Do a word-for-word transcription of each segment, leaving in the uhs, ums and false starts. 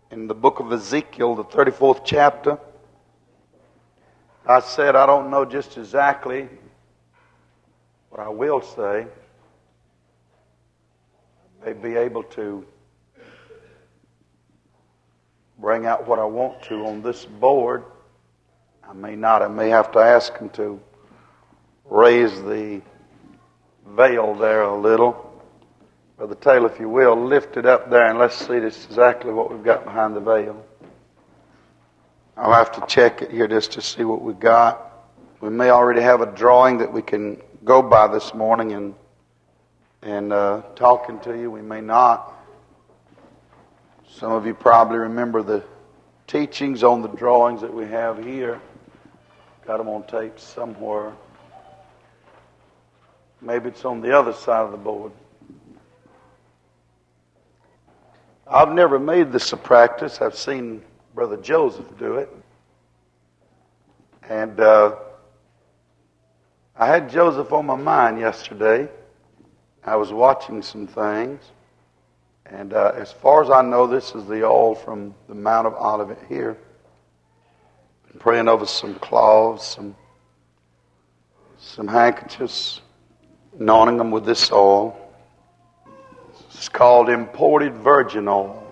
in the book of Ezekiel, the thirty-fourth chapter. I said I don't know just exactly what I will say. I may be able to bring out what I want to on this board. I may not. I may have to ask him to raise the veil there a little. Brother Taylor, if you will, lift it up there and let's see this exactly what we've got behind the veil. I'll have to check it here just to see what we've got. We may already have a drawing that we can go by this morning and and uh, talking to you. We may not. Some of you probably remember the teachings on the drawings that we have here. Got them on tape somewhere. Maybe it's on the other side of the board. I've never made this a practice. I've seen Brother Joseph do it. And uh, I had Joseph on my mind yesterday. I was watching some things. And uh, as far as I know, this is the oil from the Mount of Olivet here. Been praying over some cloths, some, some handkerchiefs, anointing them with this oil. It's called imported virgin oil.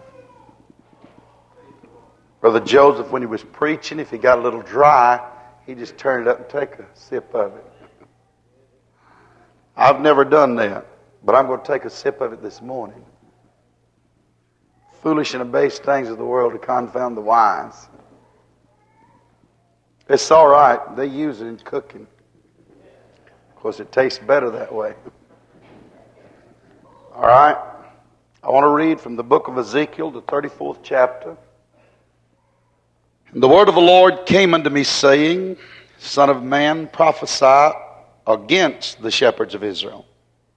Brother Joseph, when he was preaching, if he got a little dry, he just turned it up and take a sip of it. I've never done that, but I'm going to take a sip of it this morning. Foolish and abased things of the world to confound the wise. It's all right. They use it in cooking. Of course, it tastes better that way. All right. I want to read from the book of Ezekiel, the thirty-fourth chapter. And the word of the Lord came unto me, saying, Son of man, prophesy against the shepherds of Israel.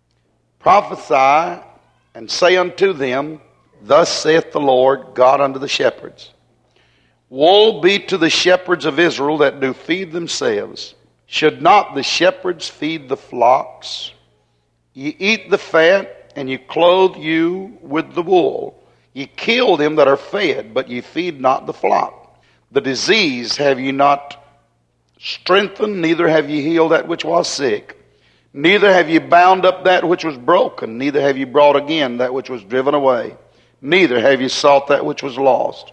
Prophesy and say unto them, Thus saith the Lord God unto the shepherds, Woe be to the shepherds of Israel that do feed themselves. Should not the shepherds feed the flocks? Ye eat the fat, and ye clothe you with the wool. Ye kill them that are fed, but ye feed not the flock. The disease have ye not strengthened, neither have ye healed that which was sick. Neither have ye bound up that which was broken, neither have ye brought again that which was driven away. Neither have ye sought that which was lost.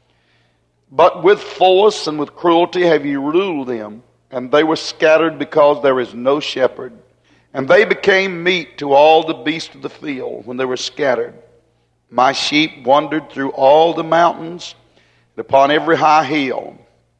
But with force and with cruelty have ye ruled them, and they were scattered because there is no shepherd. And they became meat to all the beasts of the field when they were scattered. My sheep wandered through all the mountains and upon every high hill.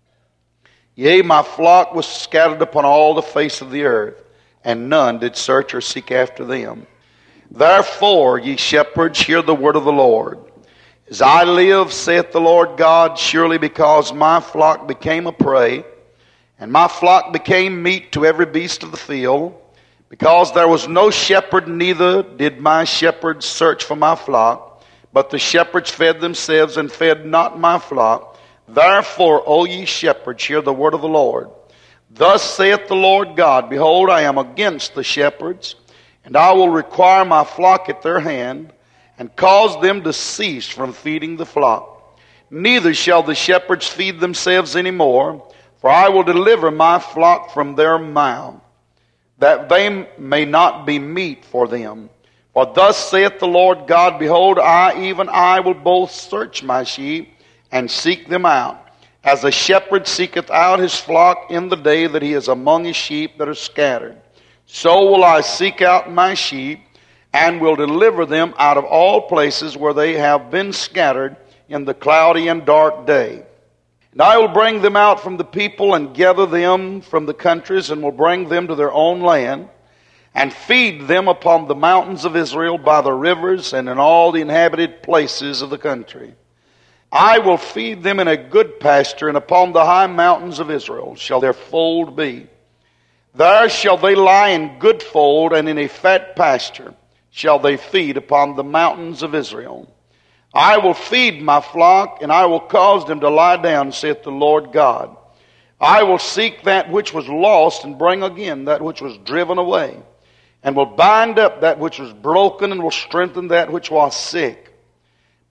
Yea, my flock was scattered upon all the face of the earth, and none did search or seek after them. Therefore, ye shepherds, hear the word of the Lord. As I live, saith the Lord God, surely because my flock became a prey, and my flock became meat to every beast of the field, because there was no shepherd, neither did my shepherds search for my flock, but the shepherds fed themselves and fed not my flock. Therefore, O ye shepherds, hear the word of the Lord. Thus saith the Lord God, Behold, I am against the shepherds, and I will require my flock at their hand, and cause them to cease from feeding the flock. Neither shall the shepherds feed themselves any more, for I will deliver my flock from their mouth, that they may not be meat for them. For thus saith the Lord God, Behold, I, even I, will both search my sheep and seek them out, as a shepherd seeketh out his flock in the day that he is among his sheep that are scattered. So will I seek out my sheep, and will deliver them out of all places where they have been scattered in the cloudy and dark day. And I will bring them out from the people, and gather them from the countries, and will bring them to their own land, and feed them upon the mountains of Israel, by the rivers, and in all the inhabited places of the country. I will feed them in a good pasture, and upon the high mountains of Israel shall their fold be. There shall they lie in good fold, and in a fat pasture shall they feed upon the mountains of Israel. I will feed my flock, and I will cause them to lie down, saith the Lord God. I will seek that which was lost, and bring again that which was driven away, and will bind up that which was broken, and will strengthen that which was sick.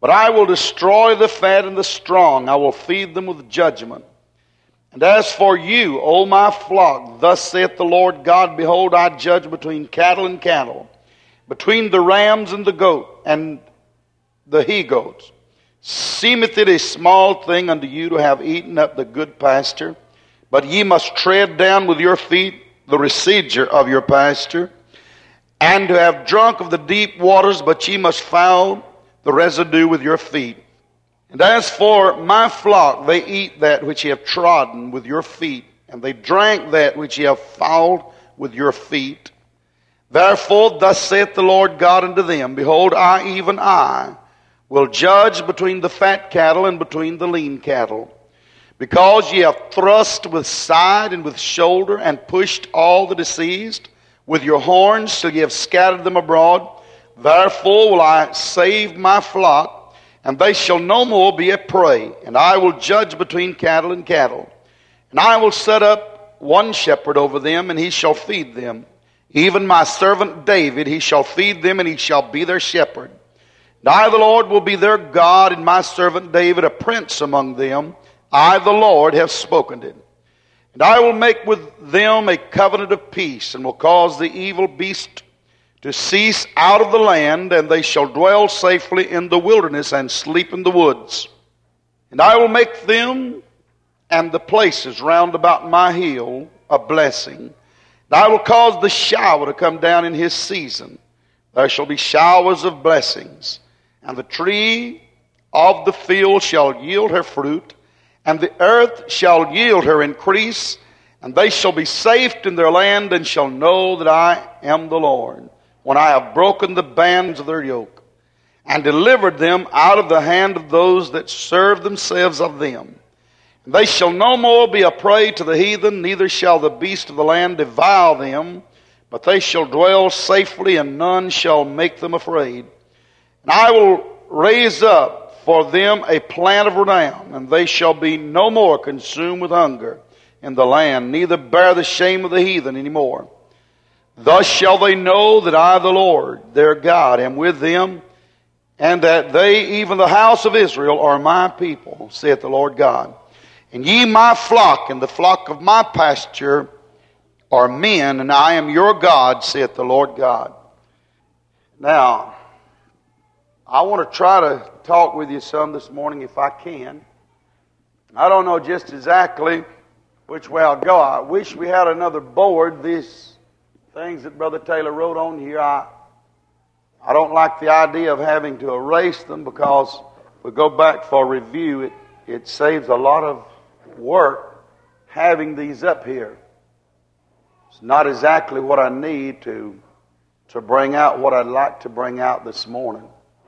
But I will destroy the fat and the strong. I will feed them with judgment. And as for you, O my flock, thus saith the Lord God, behold, I judge between cattle and cattle, between the rams and the goat, and the he-goats. Seemeth it a small thing unto you to have eaten up the good pasture, but ye must tread down with your feet the residue of your pasture, and to have drunk of the deep waters, but ye must foul the residue with your feet. And as for my flock, they eat that which ye have trodden with your feet, and they drank that which ye have fouled with your feet. Therefore thus saith the Lord God unto them, behold, I, even I, will judge between the fat cattle and between the lean cattle. Because ye have thrust with side and with shoulder, and pushed all the deceased with your horns, till ye have scattered them abroad, therefore will I save my flock, and they shall no more be a prey. And I will judge between cattle and cattle. And I will set up one shepherd over them, and he shall feed them. Even my servant David, he shall feed them, and he shall be their shepherd. And I, the Lord, will be their God, and my servant David a prince among them. I, the Lord, have spoken it. And I will make with them a covenant of peace, and will cause the evil beast to cease out of the land, and they shall dwell safely in the wilderness and sleep in the woods. And I will make them and the places round about my hill a blessing. And I will cause the shower to come down in his season. There shall be showers of blessings. And the tree of the field shall yield her fruit, and the earth shall yield her increase, and they shall be safe in their land, and shall know that I am the Lord, when I have broken the bands of their yoke, and delivered them out of the hand of those that serve themselves of them. And they shall no more be a prey to the heathen, neither shall the beast of the land devour them, but they shall dwell safely, and none shall make them afraid. And I will raise up for them a plant of renown, and they shall be no more consumed with hunger in the land, neither bear the shame of the heathen any more. Thus shall they know that I, the Lord, their God, am with them, and that they, even the house of Israel, are my people, saith the Lord God. And ye my flock, and the flock of my pasture, are men, and I am your God, saith the Lord God. Now, I want to try to talk with you some this morning if I can. I don't know just exactly which way I'll go. I wish we had another board. These things that Brother Taylor wrote on here, I I don't like the idea of having to erase them, because if we go back for review, it, it saves a lot of work having these up here. It's not exactly what I need to, to bring out what I'd like to bring out this morning.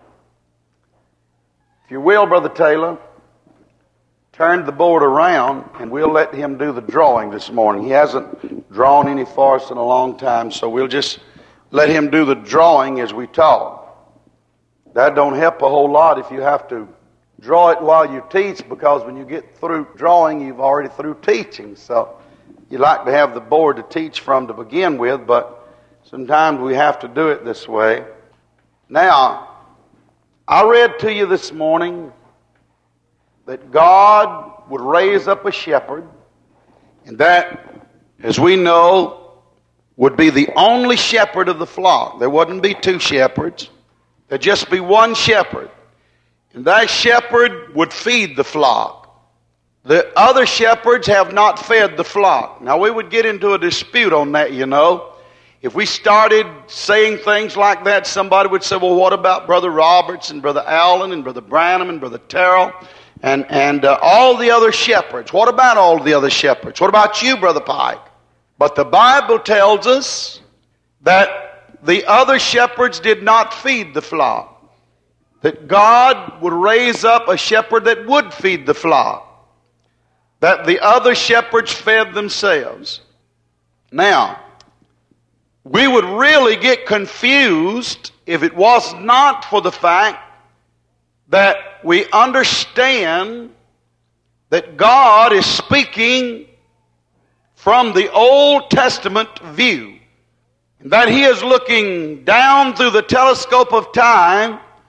If you will, Brother Taylor, turn the board around, and we'll let him do the drawing this morning. He hasn't drawn any for us in a long time, so we'll just let him do the drawing as we talk. That don't help a whole lot if you have to draw it while you teach, because when you get through drawing, you've already through teaching. So you like to have the board to teach from to begin with, but sometimes we have to do it this way. Now, I read to you this morning that God would raise up a shepherd, and that, as we know, would be the only shepherd of the flock. There wouldn't be two shepherds. There'd just be one shepherd. And that shepherd would feed the flock. The other shepherds have not fed the flock. Now, we would get into a dispute on that, you know. If we started saying things like that, somebody would say, well, what about Brother Roberts and Brother Allen and Brother Branham and Brother Terrell and, and uh, all the other shepherds? What about all the other shepherds? What about you, Brother Pike? But the Bible tells us that the other shepherds did not feed the flock. That God would raise up a shepherd that would feed the flock. That the other shepherds fed themselves. Now, we would really get confused if it was not for the fact that we understand that God is speaking from the Old Testament view. And that He is looking down through the telescope of time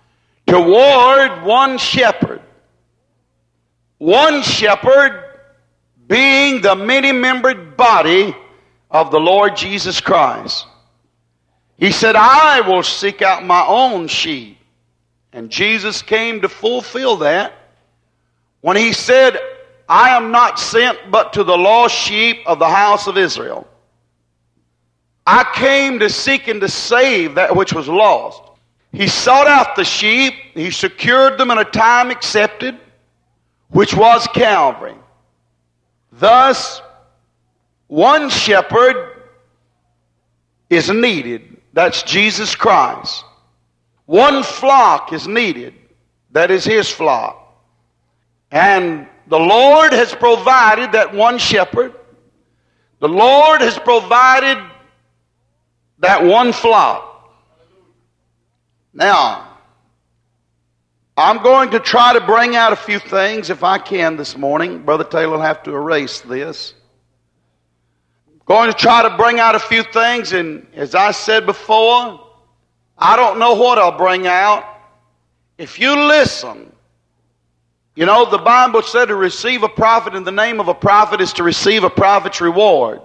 toward one shepherd. One shepherd being the many-membered body of the Lord Jesus Christ. He said, I will seek out my own sheep. And Jesus came to fulfill that when he said, I am not sent but to the lost sheep of the house of Israel. I came to seek and to save that which was lost. He sought out the sheep. He secured them in a time accepted, which was Calvary. Thus, one shepherd is needed. That's Jesus Christ. One flock is needed. That is his flock. And the Lord has provided that one shepherd. The Lord has provided that one flock. Now, I'm going to try to bring out a few things if I can this morning. Brother Taylor will have to erase this. I'm going to try to bring out a few things, and as I said before, I don't know what I'll bring out. If you listen, you know, the Bible said to receive a prophet in the name of a prophet is to receive a prophet's reward.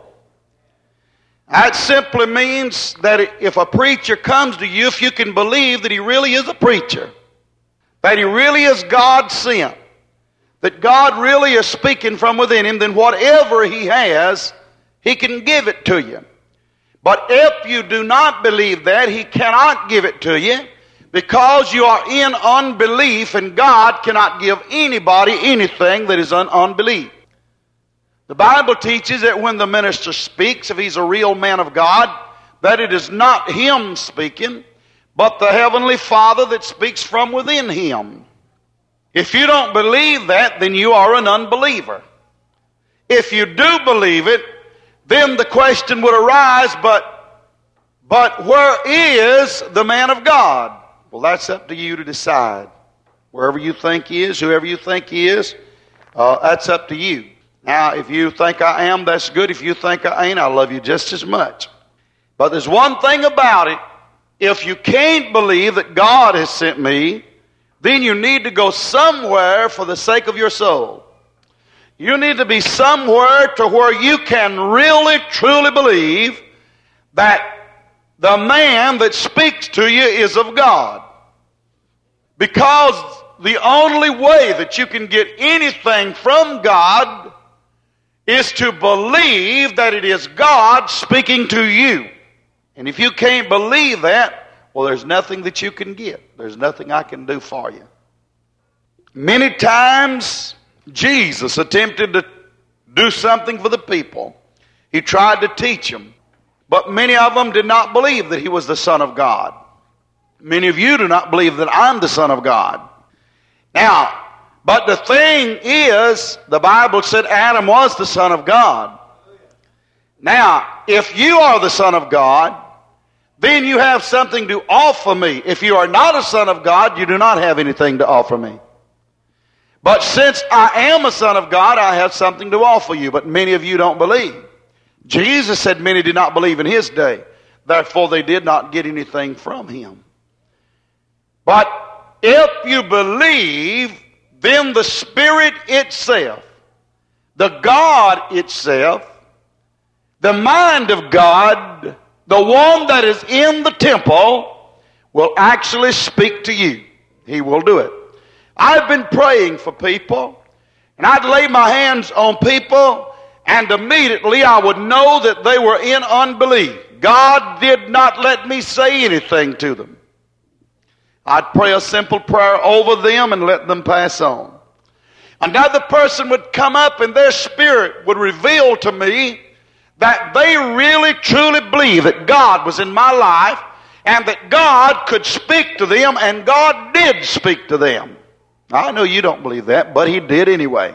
That simply means that if a preacher comes to you, if you can believe that he really is a preacher, that he really is God sent, that God really is speaking from within him, then whatever he has, he can give it to you. But if you do not believe that, he cannot give it to you because you are in unbelief, and God cannot give anybody anything that is in unbelief. The Bible teaches that when the minister speaks, if he's a real man of God, that it is not him speaking, but the Heavenly Father that speaks from within him. If you don't believe that, then you are an unbeliever. If you do believe it, then the question would arise, but, but where is the man of God? Well, that's up to you to decide. Wherever you think he is, whoever you think he is, uh, that's up to you. Now, if you think I am, that's good. If you think I ain't, I love you just as much. But there's one thing about it. If you can't believe that God has sent me, then you need to go somewhere for the sake of your soul. You need to be somewhere to where you can really, truly believe that the man that speaks to you is of God. Because the only way that you can get anything from God is to believe that it is God speaking to you. And if you can't believe that, well, there's nothing that you can get. There's nothing I can do for you. Many times, Jesus attempted to do something for the people. He tried to teach them. But many of them did not believe that he was the Son of God. Many of you do not believe that I'm the Son of God. Now, but the thing is, the Bible said Adam was the Son of God. Now, if you are the Son of God, then you have something to offer me. If you are not a son of God, you do not have anything to offer me. But since I am a son of God, I have something to offer you. But many of you don't believe. Jesus said many did not believe in his day. Therefore, they did not get anything from him. But if you believe, then the Spirit itself, the God itself, the mind of God, the one that is in the temple, will actually speak to you. He will do it. I've been praying for people, and I'd lay my hands on people, and immediately I would know that they were in unbelief. God did not let me say anything to them. I'd pray a simple prayer over them and let them pass on. Another person would come up and their spirit would reveal to me that they really truly believe that God was in my life and that God could speak to them, and God did speak to them. I know you don't believe that, but he did anyway.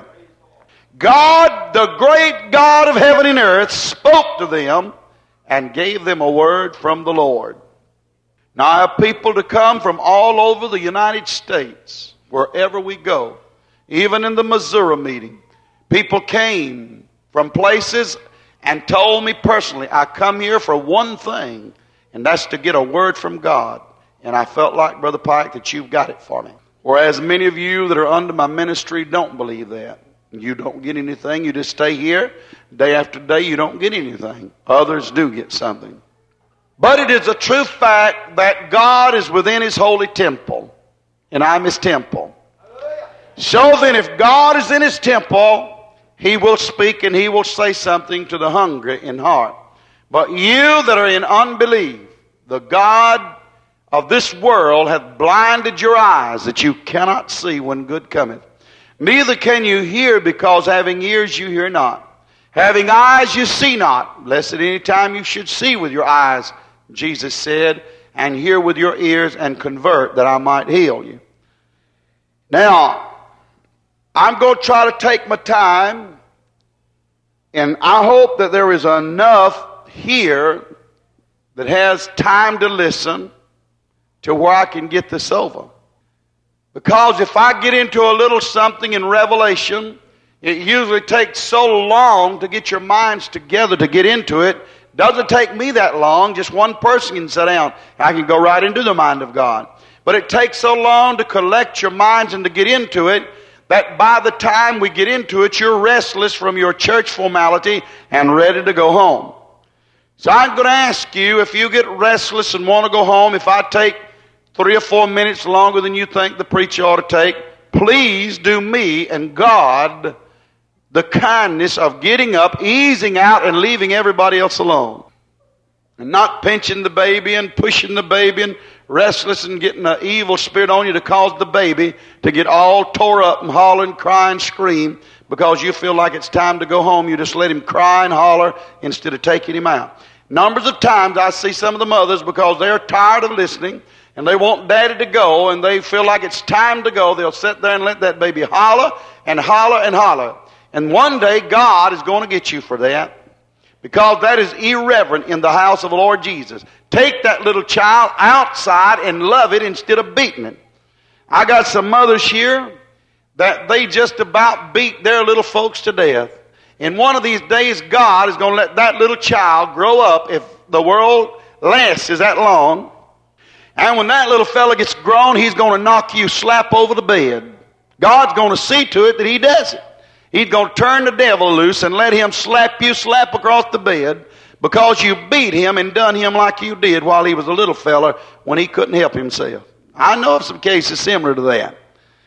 God, the great God of heaven and earth, spoke to them and gave them a word from the Lord. Now I have people to come from all over the United States, wherever we go. Even in the Missouri meeting, people came from places and told me personally, I come here for one thing, and that's to get a word from God. And I felt like, Brother Pike, that you've got it for me. Whereas many of you that are under my ministry don't believe that. You don't get anything. You just stay here. Day after day, you don't get anything. Others do get something. But it is a true fact that God is within His holy temple. And I'm His temple. So then, if God is in His temple, He will speak and He will say something to the hungry in heart. But you that are in unbelief, the God of this world hath blinded your eyes, that you cannot see when good cometh. Neither can you hear, because having ears you hear not. Having eyes you see not, lest at any time you should see with your eyes, Jesus said, and hear with your ears and convert, that I might heal you. Now, I'm going to try to take my time, and I hope that there is enough here that has time to listen to where I can get this over. Because if I get into a little something in Revelation, it usually takes so long to get your minds together to get into it. Doesn't take me that long. Just one person can sit down. I can go right into the mind of God. But it takes so long to collect your minds and to get into it that by the time we get into it, you're restless from your church formality and ready to go home. So I'm going to ask you, if you get restless and want to go home, if I take three or four minutes longer than you think the preacher ought to take, please do me and God the kindness of getting up, easing out, and leaving everybody else alone. And not pinching the baby and pushing the baby and restless and getting an evil spirit on you to cause the baby to get all tore up and holler and cry and scream because you feel like it's time to go home. You just let him cry and holler instead of taking him out. Numbers of times I see some of the mothers, because they're tired of listening and they want daddy to go and they feel like it's time to go, they'll sit there and let that baby holler and holler and holler. And one day God is going to get you for that, because that is irreverent in the house of the Lord Jesus. Take that little child outside and love it instead of beating it. I got some mothers here that they just about beat their little folks to death. And one of these days God is going to let that little child grow up, if the world lasts is that long. And when that little fella gets grown, he's going to knock you slap over the bed. God's going to see to it that he does it. He's going to turn the devil loose and let him slap you slap across the bed because you beat him and done him like you did while he was a little fella when he couldn't help himself. I know of some cases similar to that.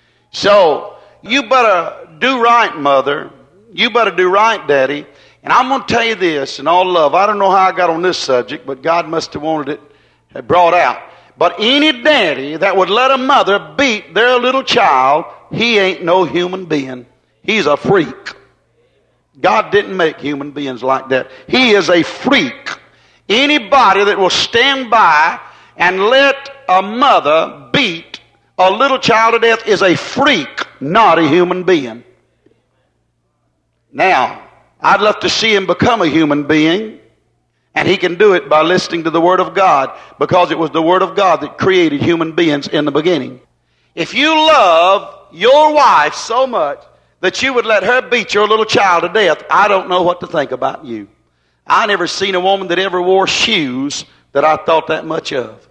So, you better do right, mother. You better do right, daddy. And I'm going to tell you this in all love. I don't know how I got on this subject, but God must have wanted it brought out. But any daddy that would let a mother beat their little child, he ain't no human being. He's a freak. God didn't make human beings like that. He is a freak. Anybody that will stand by and let a mother beat a little child to death is a freak, not a human being. Now, I'd love to see him become a human being, and he can do it by listening to the Word of God, because it was the Word of God that created human beings in the beginning. If you love your wife so much that you would let her beat your little child to death, I don't know what to think about you. I never seen a woman that ever wore shoes that I thought that much of.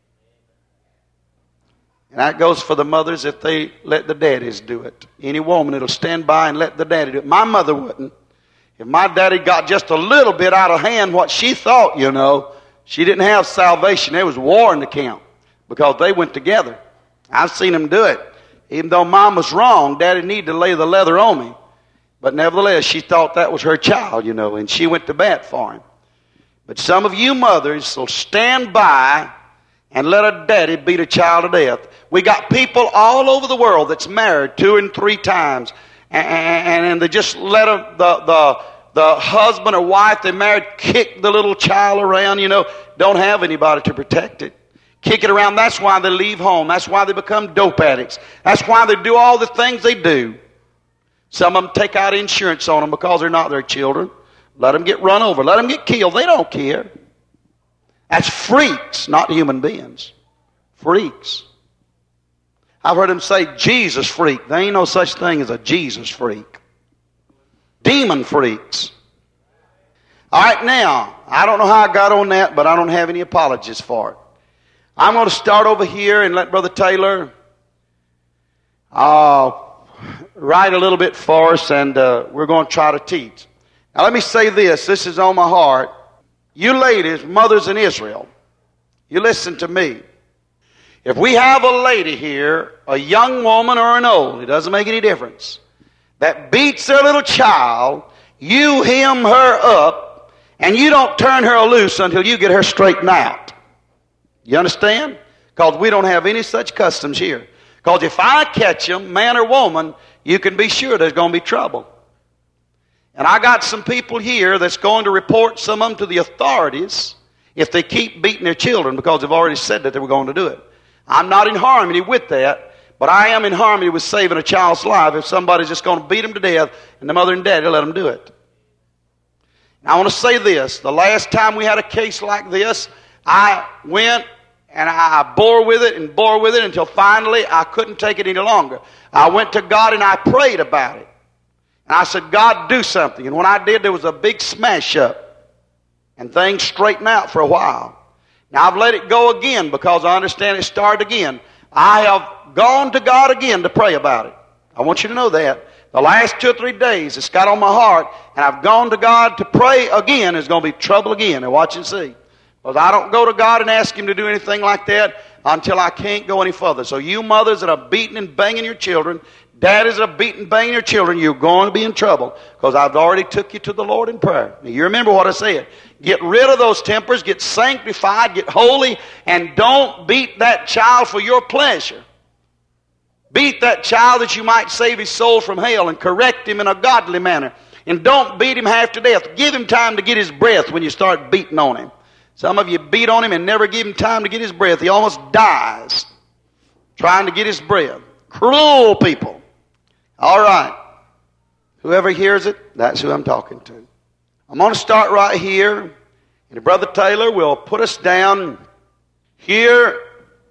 And that goes for the mothers if they let the daddies do it. Any woman that'll stand by and let the daddy do it. My mother wouldn't. If my daddy got just a little bit out of hand what she thought, you know, she didn't have salvation. There was war in the camp because they went together. I've seen them do it. Even though mom was wrong, daddy needed to lay the leather on me. But nevertheless, she thought that was her child, you know, and she went to bat for him. But some of you mothers will stand by and let a daddy beat a child to death. We got people all over the world that's married two and three times, and, and, and they just let them, the, the, the husband or wife they married kick the little child around, you know, don't have anybody to protect it. Kick it around. That's why they leave home. That's why they become dope addicts. That's why they do all the things they do. Some of them take out insurance on them because they're not their children. Let them get run over. Let them get killed. They don't care. That's freaks, not human beings. Freaks. I've heard them say Jesus freak. There ain't no such thing as a Jesus freak. Demon freaks. All right, now, I don't know how I got on that, but I don't have any apologies for it. I'm going to start over here and let Brother Taylor uh, write a little bit for us, and uh, we're going to try to teach. Now let me say this. This is on my heart. You ladies, mothers in Israel, you listen to me. If we have a lady here, a young woman or an old, it doesn't make any difference, that beats their little child, you hem her up, and you don't turn her loose until you get her straightened out. You understand? Because we don't have any such customs here. Because if I catch them, man or woman, you can be sure there's going to be trouble. And I got some people here that's going to report some of them to the authorities if they keep beating their children, because they've already said that they were going to do it. I'm not in harmony with that, but I am in harmony with saving a child's life if somebody's just going to beat them to death and the mother and daddy let them do it. Now I want to say this. The last time we had a case like this, I went and I bore with it and bore with it until finally I couldn't take it any longer. I went to God and I prayed about it. And I said, God, do something. And when I did, there was a big smash up. And things straightened out for a while. Now I've let it go again because I understand it started again. I have gone to God again to pray about it. I want you to know that. The last two or three days it's got on my heart, and I've gone to God to pray again. There's going to be trouble again. And watch and see. Because I don't go to God and ask Him to do anything like that until I can't go any further. So you mothers that are beating and banging your children, daddies that are beating and banging your children, you're going to be in trouble because I've already took you to the Lord in prayer. Now, you remember what I said. Get rid of those tempers, get sanctified, get holy, and don't beat that child for your pleasure. Beat that child that you might save his soul from hell and correct him in a godly manner. And don't beat him half to death. Give him time to get his breath when you start beating on him. Some of you beat on him and never give him time to get his breath. He almost dies trying to get his breath. Cruel people. All right. Whoever hears it, that's who I'm talking to. I'm going to start right here. And Brother Taylor will put us down here.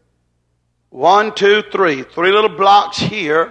One, two, three. Three little blocks here.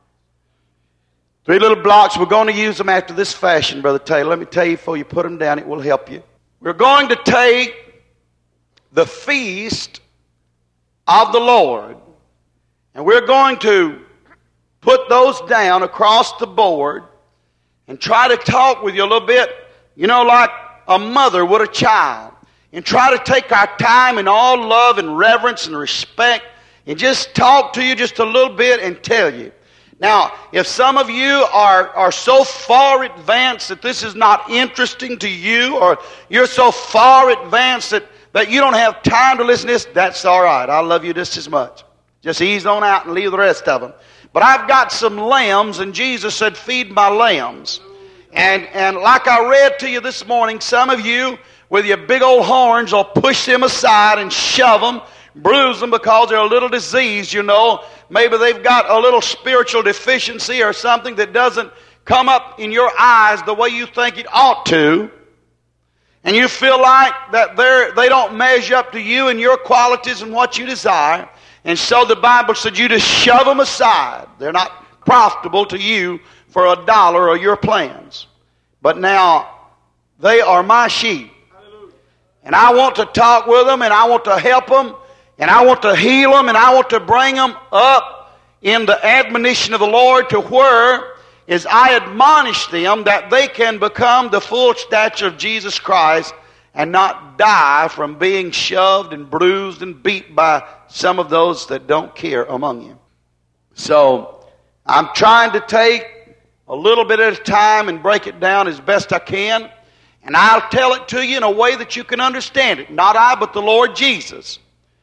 Three little blocks. We're going to use them after this fashion, Brother Taylor. Let me tell you before you put them down, it will help you. We're going to take the feast of the Lord, and we're going to put those down across the board and try to talk with you a little bit, you know, like a mother would a child, and try to take our time in all love and reverence and respect and just talk to you just a little bit and tell you. Now, if some of you are, are so far advanced that this is not interesting to you, or you're so far advanced that, that you don't have time to listen to this, that's all right. I love you just as much. Just ease on out and leave the rest of them. But I've got some lambs, and Jesus said, feed my lambs. And, and like I read to you this morning, some of you with your big old horns will push them aside and shove them, bruise them because they're a little diseased, you know. Maybe they've got a little spiritual deficiency or something that doesn't come up in your eyes the way you think it ought to. And you feel like that they're, they don't measure up to you and your qualities and what you desire. And so the Bible said you just shove them aside. They're not profitable to you for a dollar or your plans. But now, they are my sheep. And I want to talk with them, and I want to help them, and I want to heal them, and I want to bring them up in the admonition of the Lord to where, as I admonish them, that they can become the full stature of Jesus Christ and not die from being shoved and bruised and beat by some of those that don't care among you. So, I'm trying to take a little bit at a time and break it down as best I can. And I'll tell it to you in a way that you can understand it. Not I, but the Lord Jesus.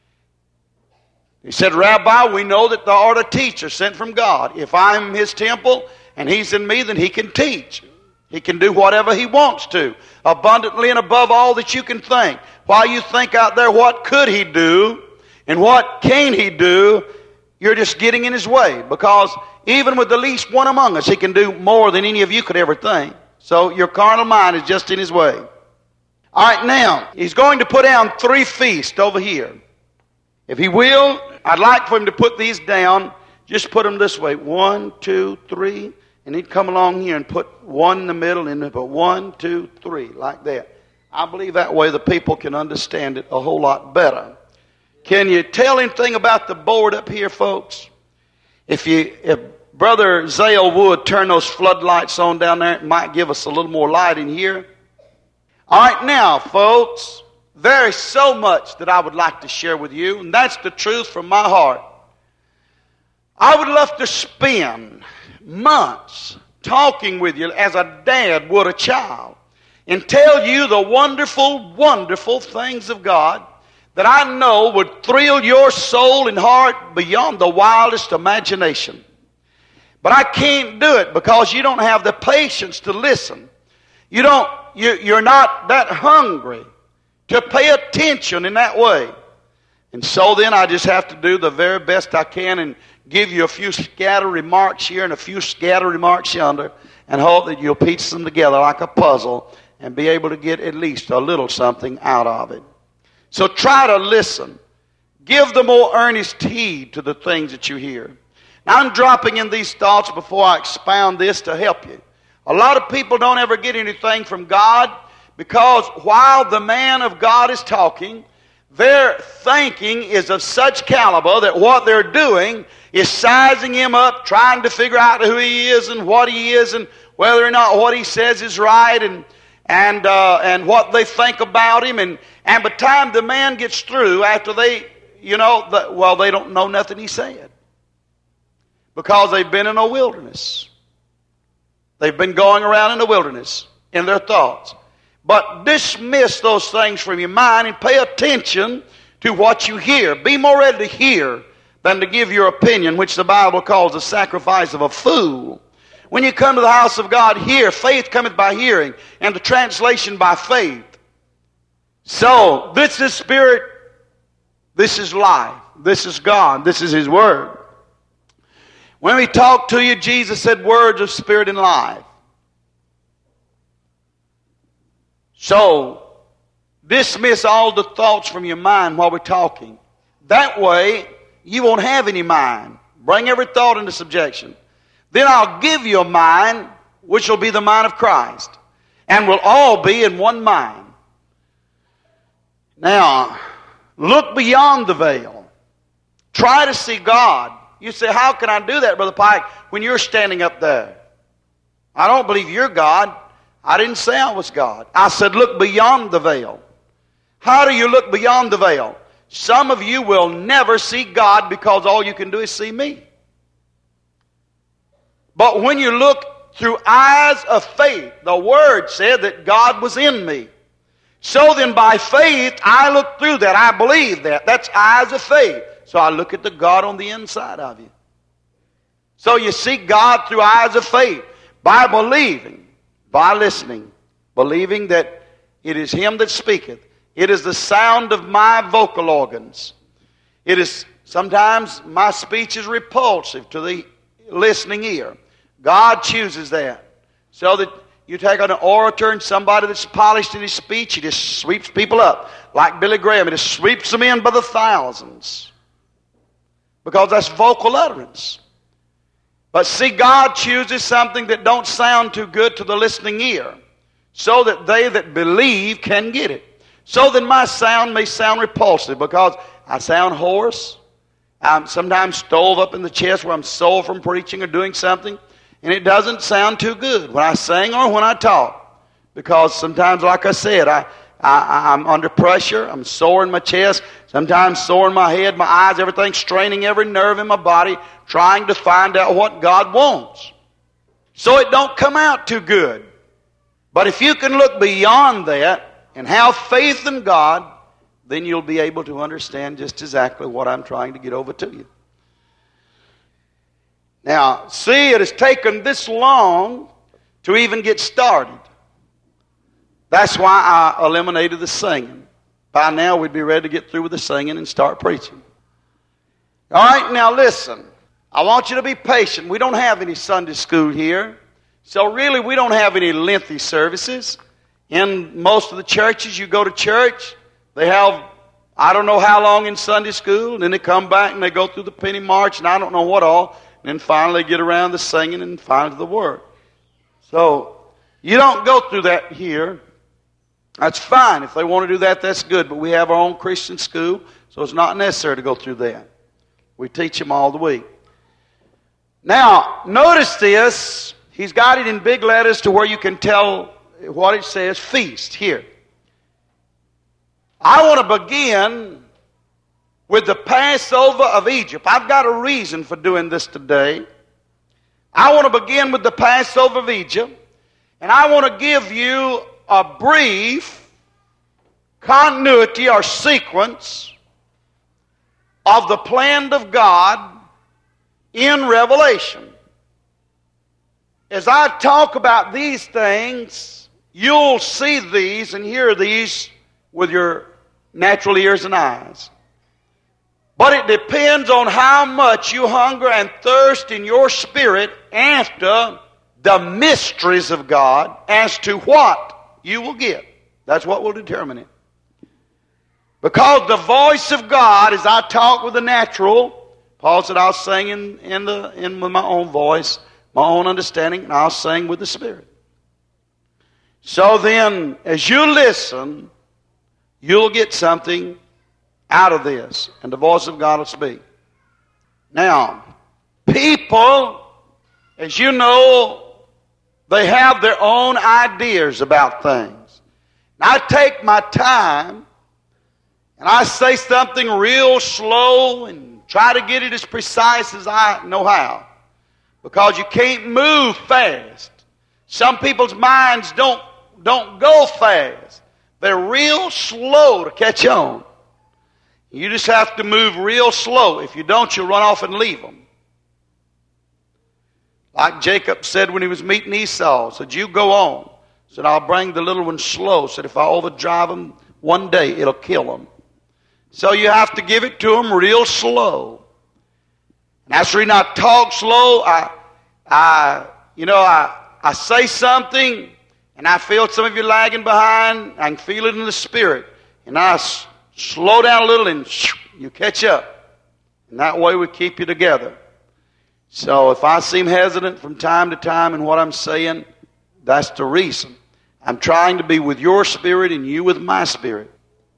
He said, Rabbi, we know that thou art a teacher sent from God. If I'm His temple and He's in me, then He can teach. He can do whatever He wants to, abundantly and above all that you can think. While you think out there, what could He do and what can He do, you're just getting in His way. Because even with the least one among us, He can do more than any of you could ever think. So your carnal mind is just in His way. All right, now, He's going to put down three feasts over here. If He will, I'd like for Him to put these down. Just put them this way. One, two, three. And He'd come along here and put one in the middle and then put one, two, three, like that. I believe that way the people can understand it a whole lot better. Can you tell anything about the board up here, folks? If you, if Brother Zale would turn those floodlights on down there, it might give us a little more light in here. All right, now, folks, there is so much that I would like to share with you, and that's the truth from my heart. I would love to spend months talking with you as a dad would a child and tell you the wonderful, wonderful things of God that I know would thrill your soul and heart beyond the wildest imagination. But I can't do it because you don't have the patience to listen. You don't, you, you're not that hungry to pay attention in that way. And so then I just have to do the very best I can and give you a few scattered remarks here and a few scattered remarks yonder and hope that you'll piece them together like a puzzle and be able to get at least a little something out of it. So try to listen. Give the more earnest heed to the things that you hear. Now I'm dropping in these thoughts before I expound this to help you. A lot of people don't ever get anything from God because while the man of God is talking, their thinking is of such caliber that what they're doing is sizing him up, trying to figure out who he is and what he is and whether or not what he says is right and and uh, and what they think about him. And, and by the time the man gets through, after they, you know, the, well, they don't know nothing he said because they've been in a wilderness. They've been going around in the wilderness in their thoughts. But dismiss those things from your mind and pay attention to what you hear. Be more ready to hear than to give your opinion, which the Bible calls the sacrifice of a fool. When you come to the house of God, hear. Faith cometh by hearing, and the translation by faith. So, this is spirit, this is life, this is God, this is His Word. When we talk to you, Jesus said words of spirit and life. So, dismiss all the thoughts from your mind while we're talking. That way, you won't have any mind. Bring every thought into subjection. Then I'll give you a mind, which will be the mind of Christ. And we'll all be in one mind. Now, look beyond the veil. Try to see God. You say, how can I do that, Brother Pike, when you're standing up there? I don't believe you're God. I didn't say I was God. I said, look beyond the veil. How do you look beyond the veil? Some of you will never see God because all you can do is see me. But when you look through eyes of faith, the Word said that God was in me. So then by faith, I look through that. I believe that. That's eyes of faith. So I look at the God on the inside of you. So you see God through eyes of faith by believing, by listening, believing that it is Him that speaketh. It is the sound of my vocal organs. It is sometimes my speech is repulsive to the listening ear. God chooses that. So that you take an orator and somebody that's polished in his speech, he just sweeps people up. Like Billy Graham, he just sweeps them in by the thousands. Because that's vocal utterance. But see, God chooses something that don't sound too good to the listening ear, so that they that believe can get it. So that my sound may sound repulsive, because I sound hoarse. I'm sometimes stove up in the chest where I'm sore from preaching or doing something, and it doesn't sound too good when I sing or when I talk. Because sometimes, like I said, I, I, I'm under pressure. I'm sore in my chest, sometimes sore in my head, my eyes, everything, straining every nerve in my body, trying to find out what God wants. So it don't come out too good. But if you can look beyond that and have faith in God, then you'll be able to understand just exactly what I'm trying to get over to you. Now, see, it has taken this long to even get started. That's why I eliminated the singing. By now, we'd be ready to get through with the singing and start preaching. All right, now listen. I want you to be patient. We don't have any Sunday school here. So really, we don't have any lengthy services. In most of the churches, you go to church, they have, I don't know how long in Sunday school, and then they come back and they go through the penny march, and I don't know what all, and then finally they get around to singing and finally to the word. So, you don't go through that here. That's fine. If they want to do that, that's good. But we have our own Christian school, so So it's not necessary to go through that. We teach them all the week. Now, notice this. He's got it in big letters to where you can tell what it says, feast, here. I want to begin with the Passover of Egypt. I've got a reason for doing this today. I want to begin with the Passover of Egypt, and I want to give you a brief continuity or sequence of the plan of God in Revelation. As I talk about these things, you'll see these and hear these with your natural ears and eyes. But it depends on how much you hunger and thirst in your spirit after the mysteries of God as to what you will get. That's what will determine it. Because the voice of God, as I talk with the natural, Paul said, I'll sing in, in, the, in with my own voice, my own understanding, and I'll sing with the Spirit. So then, as you listen, you'll get something out of this, and the voice of God will speak. Now, people, as you know, they have their own ideas about things. And I take my time, and I say something real slow and try to get it as precise as I know how. Because you can't move fast. Some people's minds don't, don't go fast. They're real slow to catch on. You just have to move real slow. If you don't, you'll run off and leave them. Like Jacob said when he was meeting Esau, said, you go on. Said, I'll bring the little one slow. Said, if I overdrive him one day, it'll kill him. So you have to give it to him real slow. And that's the reason I talk slow. I, I, you know, I, I say something, and I feel some of you lagging behind. I can feel it in the spirit. And I slow down a little and you catch up. And that way we keep you together. So if I seem hesitant from time to time in what I'm saying, that's the reason. I'm trying to be with your spirit and you with my spirit.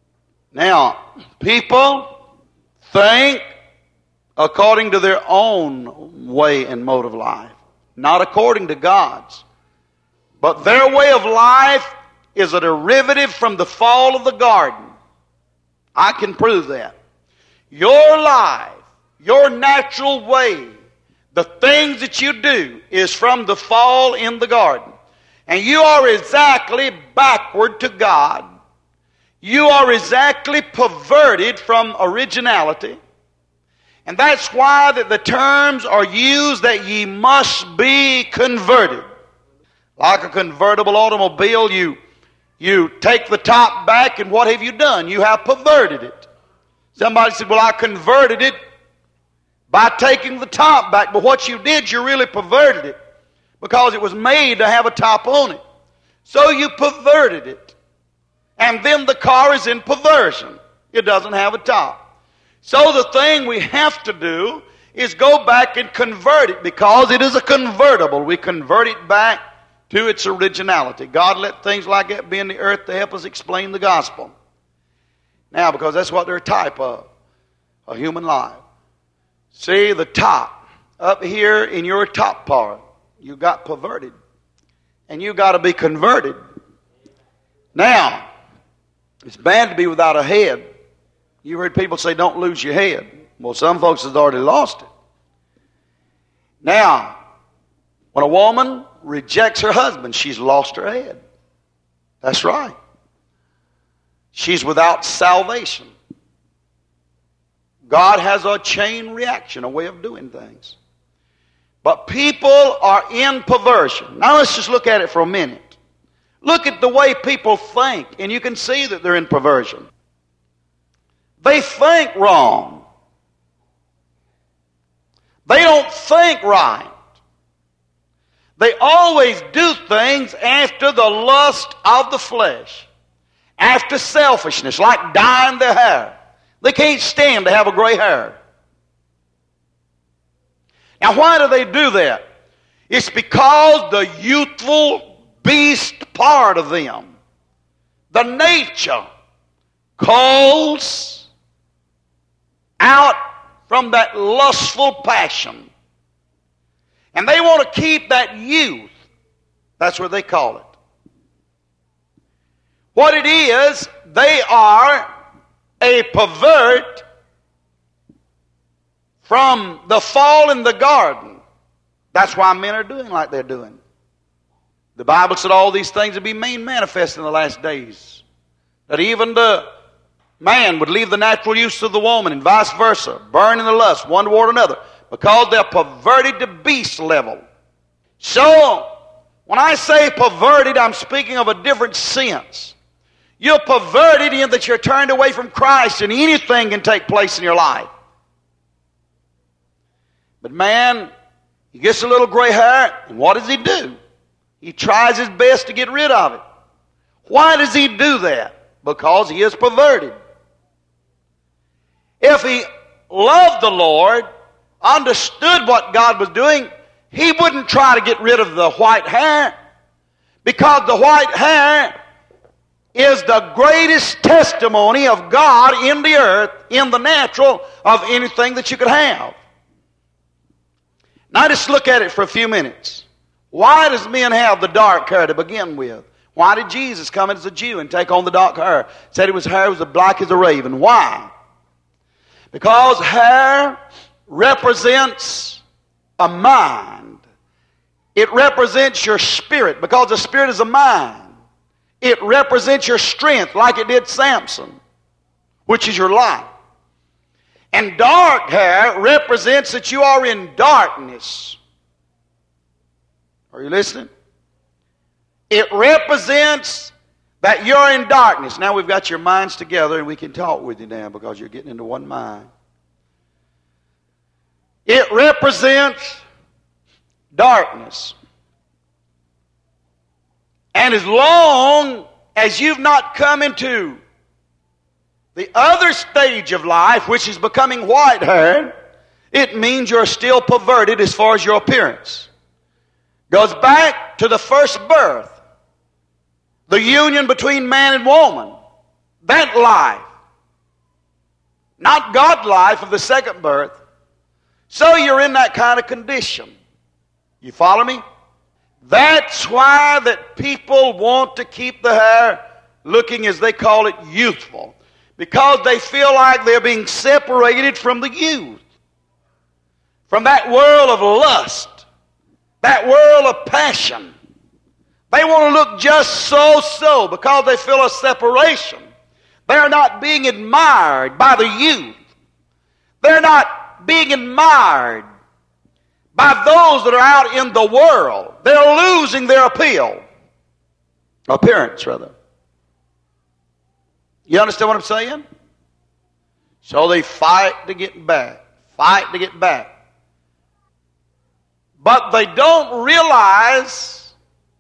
Now, people think according to their own way and mode of life, not according to God's. But their way of life is a derivative from the fall of the garden. I can prove that. Your life, your natural way, the things that you do is from the fall in the garden. And you are exactly backward to God. You are exactly perverted from originality. And that's why that the terms are used that ye must be converted. Like a convertible automobile, you You take the top back, and what have you done? You have perverted it. Somebody said, well, I converted it by taking the top back. But what you did, you really perverted it because it was made to have a top on it. So you perverted it. And then the car is in perversion. It doesn't have a top. So the thing we have to do is go back and convert it because it is a convertible. We convert it back to its originality. God let things like that be in the earth to help us explain the gospel. Now, because that's what they're a type of, a human life. See, the top, up here in your top part, you got perverted. And you got to be converted. Now, it's bad to be without a head. You heard people say, don't lose your head. Well, some folks have already lost it. Now, when a woman rejects her husband, she's lost her head. That's right. She's without salvation. God has a chain reaction, a way of doing things. But people are in perversion. Now let's just look at it for a minute. Look at the way people think, and you can see that they're in perversion. They think wrong. They don't think right. They always do things after the lust of the flesh, after selfishness, like dyeing their hair. They can't stand to have a gray hair. Now, why do they do that? It's because the youthful beast part of them, the nature, calls out from that lustful passion. And they want to keep that youth. That's what they call it. What it is, they are a pervert from the fall in the garden. That's why men are doing like they're doing. The Bible said all these things would be made manifest in the last days. That even the man would leave the natural use of the woman and vice versa, burn in the lust one toward another, because they're perverted to beast level. So, when I say perverted, I'm speaking of a different sense. You're perverted in that you're turned away from Christ and anything can take place in your life. But man, he gets a little gray hair, and what does he do? He tries his best to get rid of it. Why does he do that? Because he is perverted. If he loved the Lord, understood what God was doing, he wouldn't try to get rid of the white hair, because the white hair is the greatest testimony of God in the earth, in the natural, of anything that you could have. Now just look at it for a few minutes. Why does men have the dark hair to begin with? Why did Jesus come as a Jew and take on the dark hair? Said his hair was as black as a raven. Why? Because hair represents a mind. It represents your spirit, because the spirit is a mind. It represents your strength, like it did Samson, which is your life. And dark hair represents that you are in darkness. Are you listening? It represents that you're in darkness. Now we've got your minds together and we can talk with you now because you're getting into one mind. It represents darkness. And as long as you've not come into the other stage of life, which is becoming white hair, it means you're still perverted as far as your appearance. Goes back to the first birth. The union between man and woman. That life. Not God's life of the second birth. So you're in that kind of condition. You follow me? That's why that people want to keep the hair looking, as they call it, youthful. Because they feel like they're being separated from the youth. From that world of lust. That world of passion. They want to look just so-so because they feel a separation. They're not being admired by the youth. They're not being admired by those that are out in the world. They're losing their appeal. Appearance, rather. You understand what I'm saying? So they fight to get back. Fight to get back. But they don't realize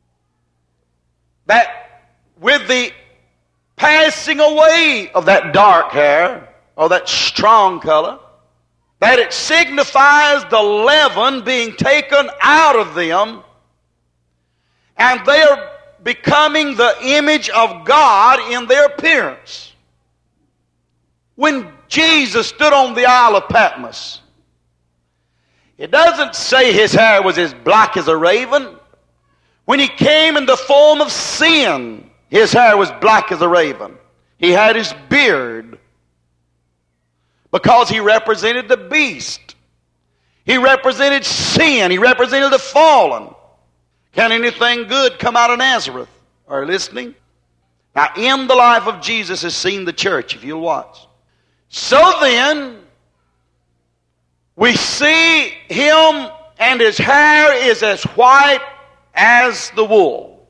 that with the passing away of that dark hair, or that strong color, that it signifies the leaven being taken out of them, and they are becoming the image of God in their appearance. When Jesus stood on the Isle of Patmos, it doesn't say his hair was as black as a raven. When he came in the form of sin, his hair was black as a raven. He had his beard because he represented the beast. He represented sin. He represented the fallen. Can anything good come out of Nazareth? Are you listening? Now, in the life of Jesus is seen the church, if you'll watch. So then, we see him and his hair is as white as the wool.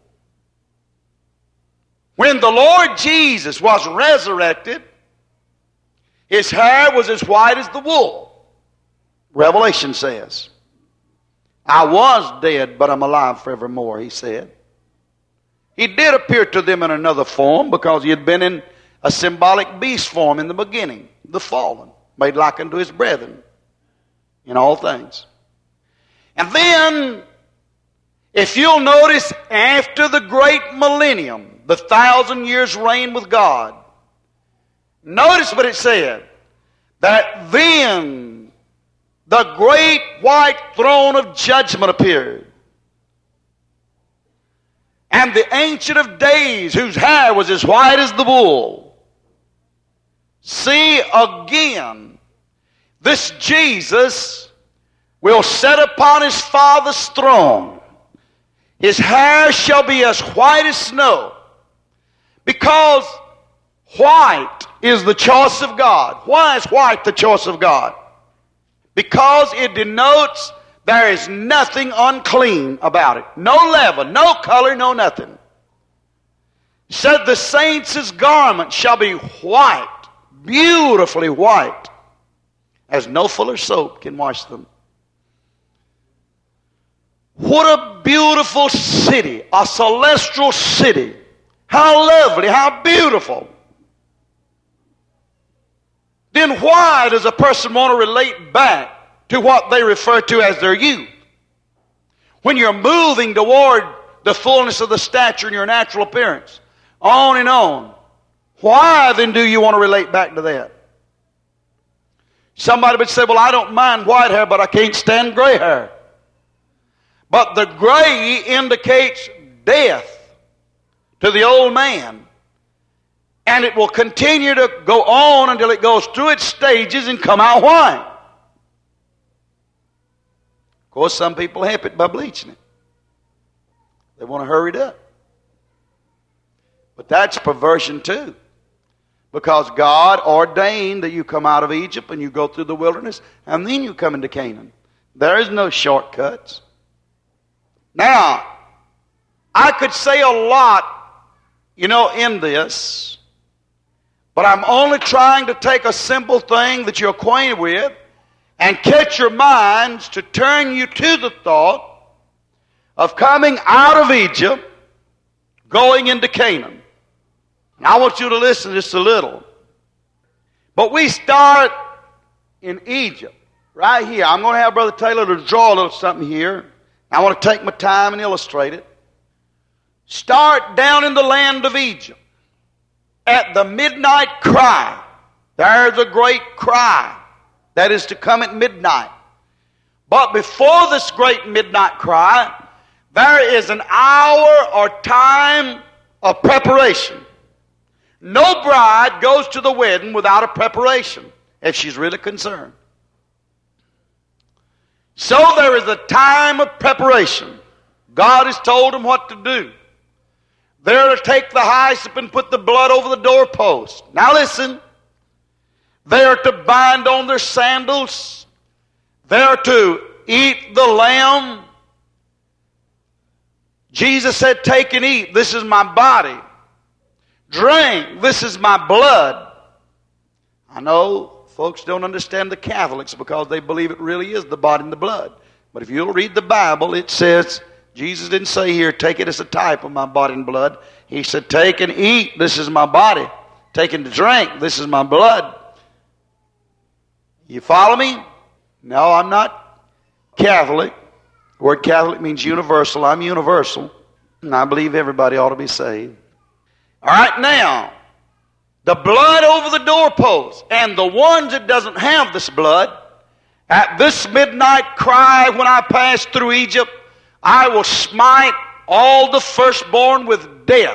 When the Lord Jesus was resurrected, his hair was as white as the wool. Revelation says, I was dead, but I'm alive forevermore, he said. He did appear to them in another form because he had been in a symbolic beast form in the beginning, the fallen, made like unto his brethren in all things. And then, if you'll notice, after the great millennium, the thousand years reign with God, notice what it said, that then the great white throne of judgment appeared. And the Ancient of Days, whose hair was as white as the wool. See again, this Jesus will sit upon his Father's throne. His hair shall be as white as snow. Because white is the choice of God. Why is white the choice of God? Because it denotes there is nothing unclean about it. No leaven, no color, no nothing. It said the saints' garment shall be white, beautifully white, as no fuller soap can wash them. What a beautiful city, a celestial city. How lovely, how beautiful. Then why does a person want to relate back to what they refer to as their youth? When you're moving toward the fullness of the stature in your natural appearance, on and on, why then do you want to relate back to that? Somebody would say, well, I don't mind white hair, but I can't stand gray hair. But the gray indicates death to the old man. And it will continue to go on until it goes through its stages and come out white. Of course, some people help it by bleaching it. They want to hurry it up. But that's perversion too. Because God ordained that you come out of Egypt and you go through the wilderness and then you come into Canaan. There is no shortcuts. Now, I could say a lot, you know, in this, but I'm only trying to take a simple thing that you're acquainted with and catch your minds to turn you to the thought of coming out of Egypt, going into Canaan. Now, I want you to listen just a little. But we start in Egypt, right here. I'm going to have Brother Taylor to draw a little something here. I want to take my time and illustrate it. Start down in the land of Egypt. At the midnight cry. There's a great cry that is to come at midnight. But before this great midnight cry, there is an hour or time of preparation. No bride goes to the wedding without a preparation, if she's really concerned. So there is a time of preparation. God has told them what to do. They're to take the hyssop and put the blood over the doorpost. Now listen. They're to bind on their sandals. They're to eat the lamb. Jesus said, take and eat. This is my body. Drink. This is my blood. I know folks don't understand the Catholics because they believe it really is the body and the blood. But if you'll read the Bible, it says, Jesus didn't say here, take it as a type of my body and blood. He said, take and eat. This is my body. Take and drink. This is my blood. You follow me? No, I'm not Catholic. The word Catholic means universal. I'm universal. And I believe everybody ought to be saved. All right, now, the blood over the doorpost. And the ones that doesn't have this blood, at this midnight cry when I pass through Egypt, I will smite all the firstborn with death.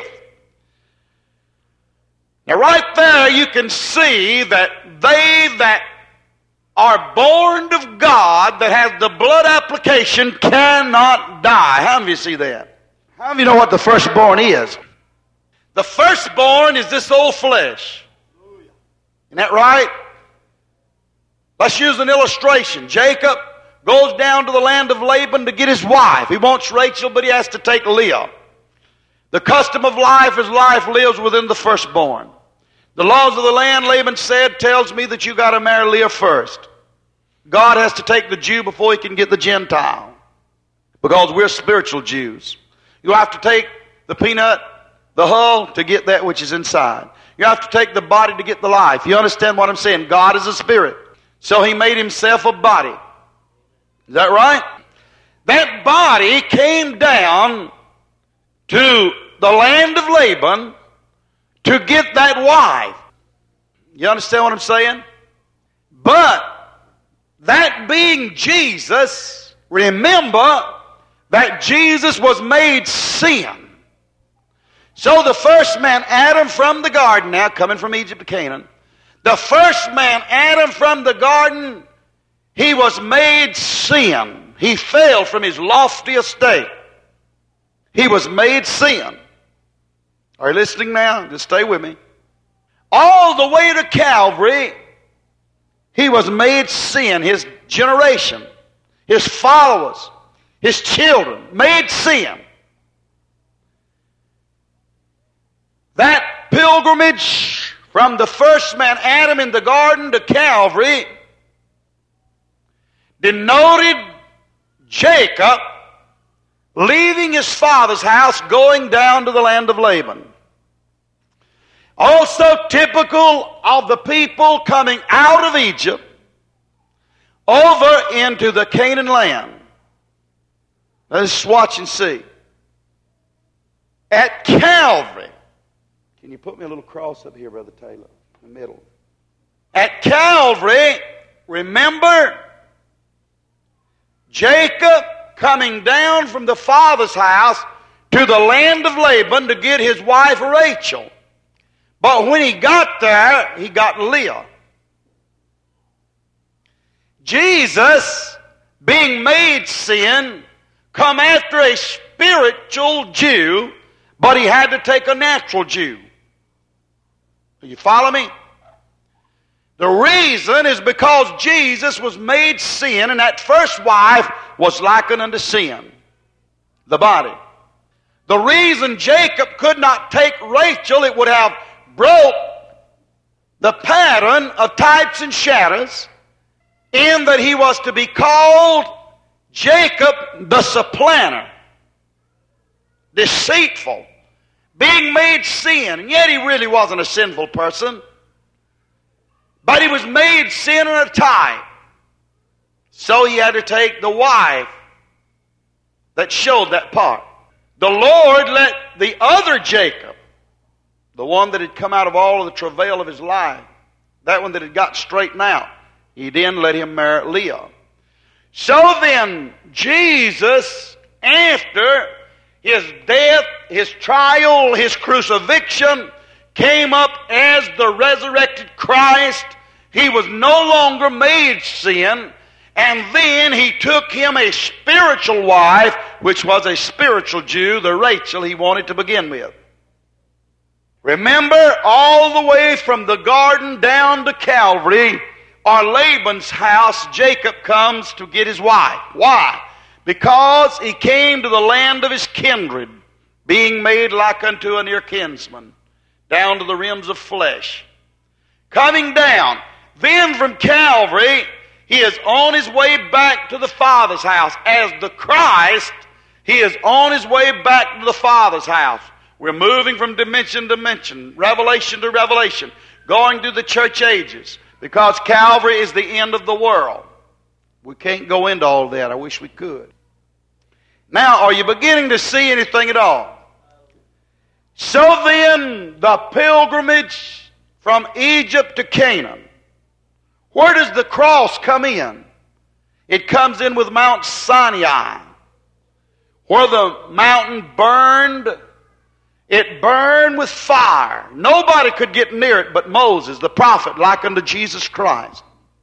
Now right there you can see that they that are born of God, that has the blood application, cannot die. How many of you see that? How many of you know what the firstborn is? The firstborn is this old flesh. Isn't that right? Let's use an illustration. Jacob goes down to the land of Laban to get his wife. He wants Rachel, but he has to take Leah. The custom of life is life lives within the firstborn. The laws of the land, Laban said, tells me that you got to marry Leah first. God has to take the Jew before he can get the Gentile. Because we're spiritual Jews. You have to take the peanut, the hull, to get that which is inside. You have to take the body to get the life. You understand what I'm saying? God is a spirit. So he made himself a body. Is that right? That body came down to the land of Laban to get that wife. You understand what I'm saying? But that being Jesus, remember that Jesus was made sin. So the first man, Adam from the garden, now coming from Egypt to Canaan, the first man, Adam from the garden, he was made sin. He fell from his lofty estate. He was made sin. Are you listening now? Just stay with me. All the way to Calvary, he was made sin. His generation, his followers, his children, made sin. That pilgrimage from the first man, Adam, in the garden to Calvary denoted Jacob leaving his father's house, going down to the land of Laban. Also typical of the people coming out of Egypt over into the Canaan land. Let's watch and see. At Calvary, can you put me a little cross up here, Brother Taylor, in the middle? At Calvary, remember, Jacob coming down from the father's house to the land of Laban to get his wife Rachel. But when he got there, he got Leah. Jesus, being made sin, come after a spiritual Jew, but he had to take a natural Jew. Do you follow me? The reason is because Jesus was made sin, and that first wife was likened unto sin, the body. The reason Jacob could not take Rachel, it would have broke the pattern of types and shadows, in that he was to be called Jacob the supplanter, deceitful, being made sin, and yet he really wasn't a sinful person. But he was made sin in a type. So he had to take the wife that showed that part. The Lord let the other Jacob, the one that had come out of all of the travail of his life, that one that had got straightened out, he then let him marry Leah. So then, Jesus, after his death, his trial, his crucifixion, came up as the resurrected Christ. He was no longer made sin, and then he took him a spiritual wife, which was a spiritual Jew, the Rachel he wanted to begin with. Remember, all the way from the garden down to Calvary, or Laban's house, Jacob comes to get his wife. Why? Because he came to the land of his kindred, being made like unto a near kinsman, down to the rims of flesh. Coming down, then from Calvary, he is on his way back to the Father's house. As the Christ, he is on his way back to the Father's house. We're moving from dimension to dimension, revelation to revelation, going through the church ages, because Calvary is the end of the world. We can't go into all of that. I wish we could. Now, are you beginning to see anything at all? So then, the pilgrimage from Egypt to Canaan. Where does the cross come in? It comes in with Mount Sinai, where the mountain burned. It burned with fire. Nobody could get near it but Moses, the prophet, like unto Jesus Christ.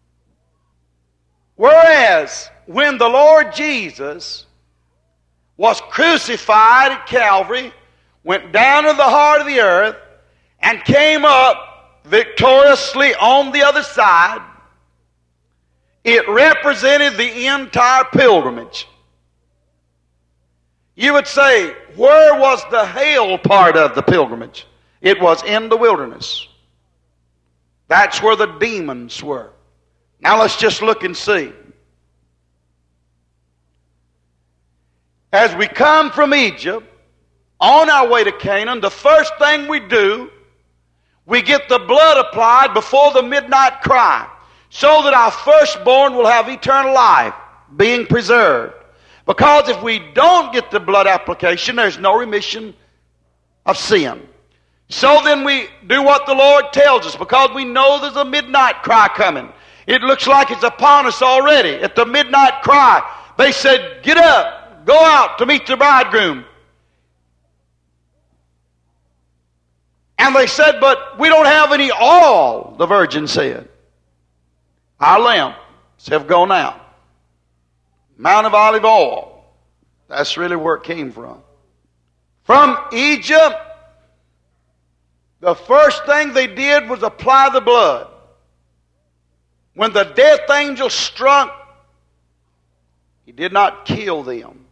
Whereas, when the Lord Jesus was crucified at Calvary, went down to the heart of the earth, and came up victoriously on the other side, it represented the entire pilgrimage. You would say, where was the hell part of the pilgrimage? It was in the wilderness. That's where the demons were. Now let's just look and see. As we come from Egypt, on our way to Canaan, the first thing we do, we get the blood applied before the midnight cry, so that our firstborn will have eternal life, being preserved. Because if we don't get the blood application, there's no remission of sin. So then we do what the Lord tells us, because we know there's a midnight cry coming. It looks like it's upon us already. At the midnight cry, they said, get up, go out to meet the bridegroom. And they said, but we don't have any oil, the virgin said. Our lamps have gone out. Mount of olive oil. That's really where it came from. From Egypt, the first thing they did was apply the blood. When the death angel struck, he did not kill them.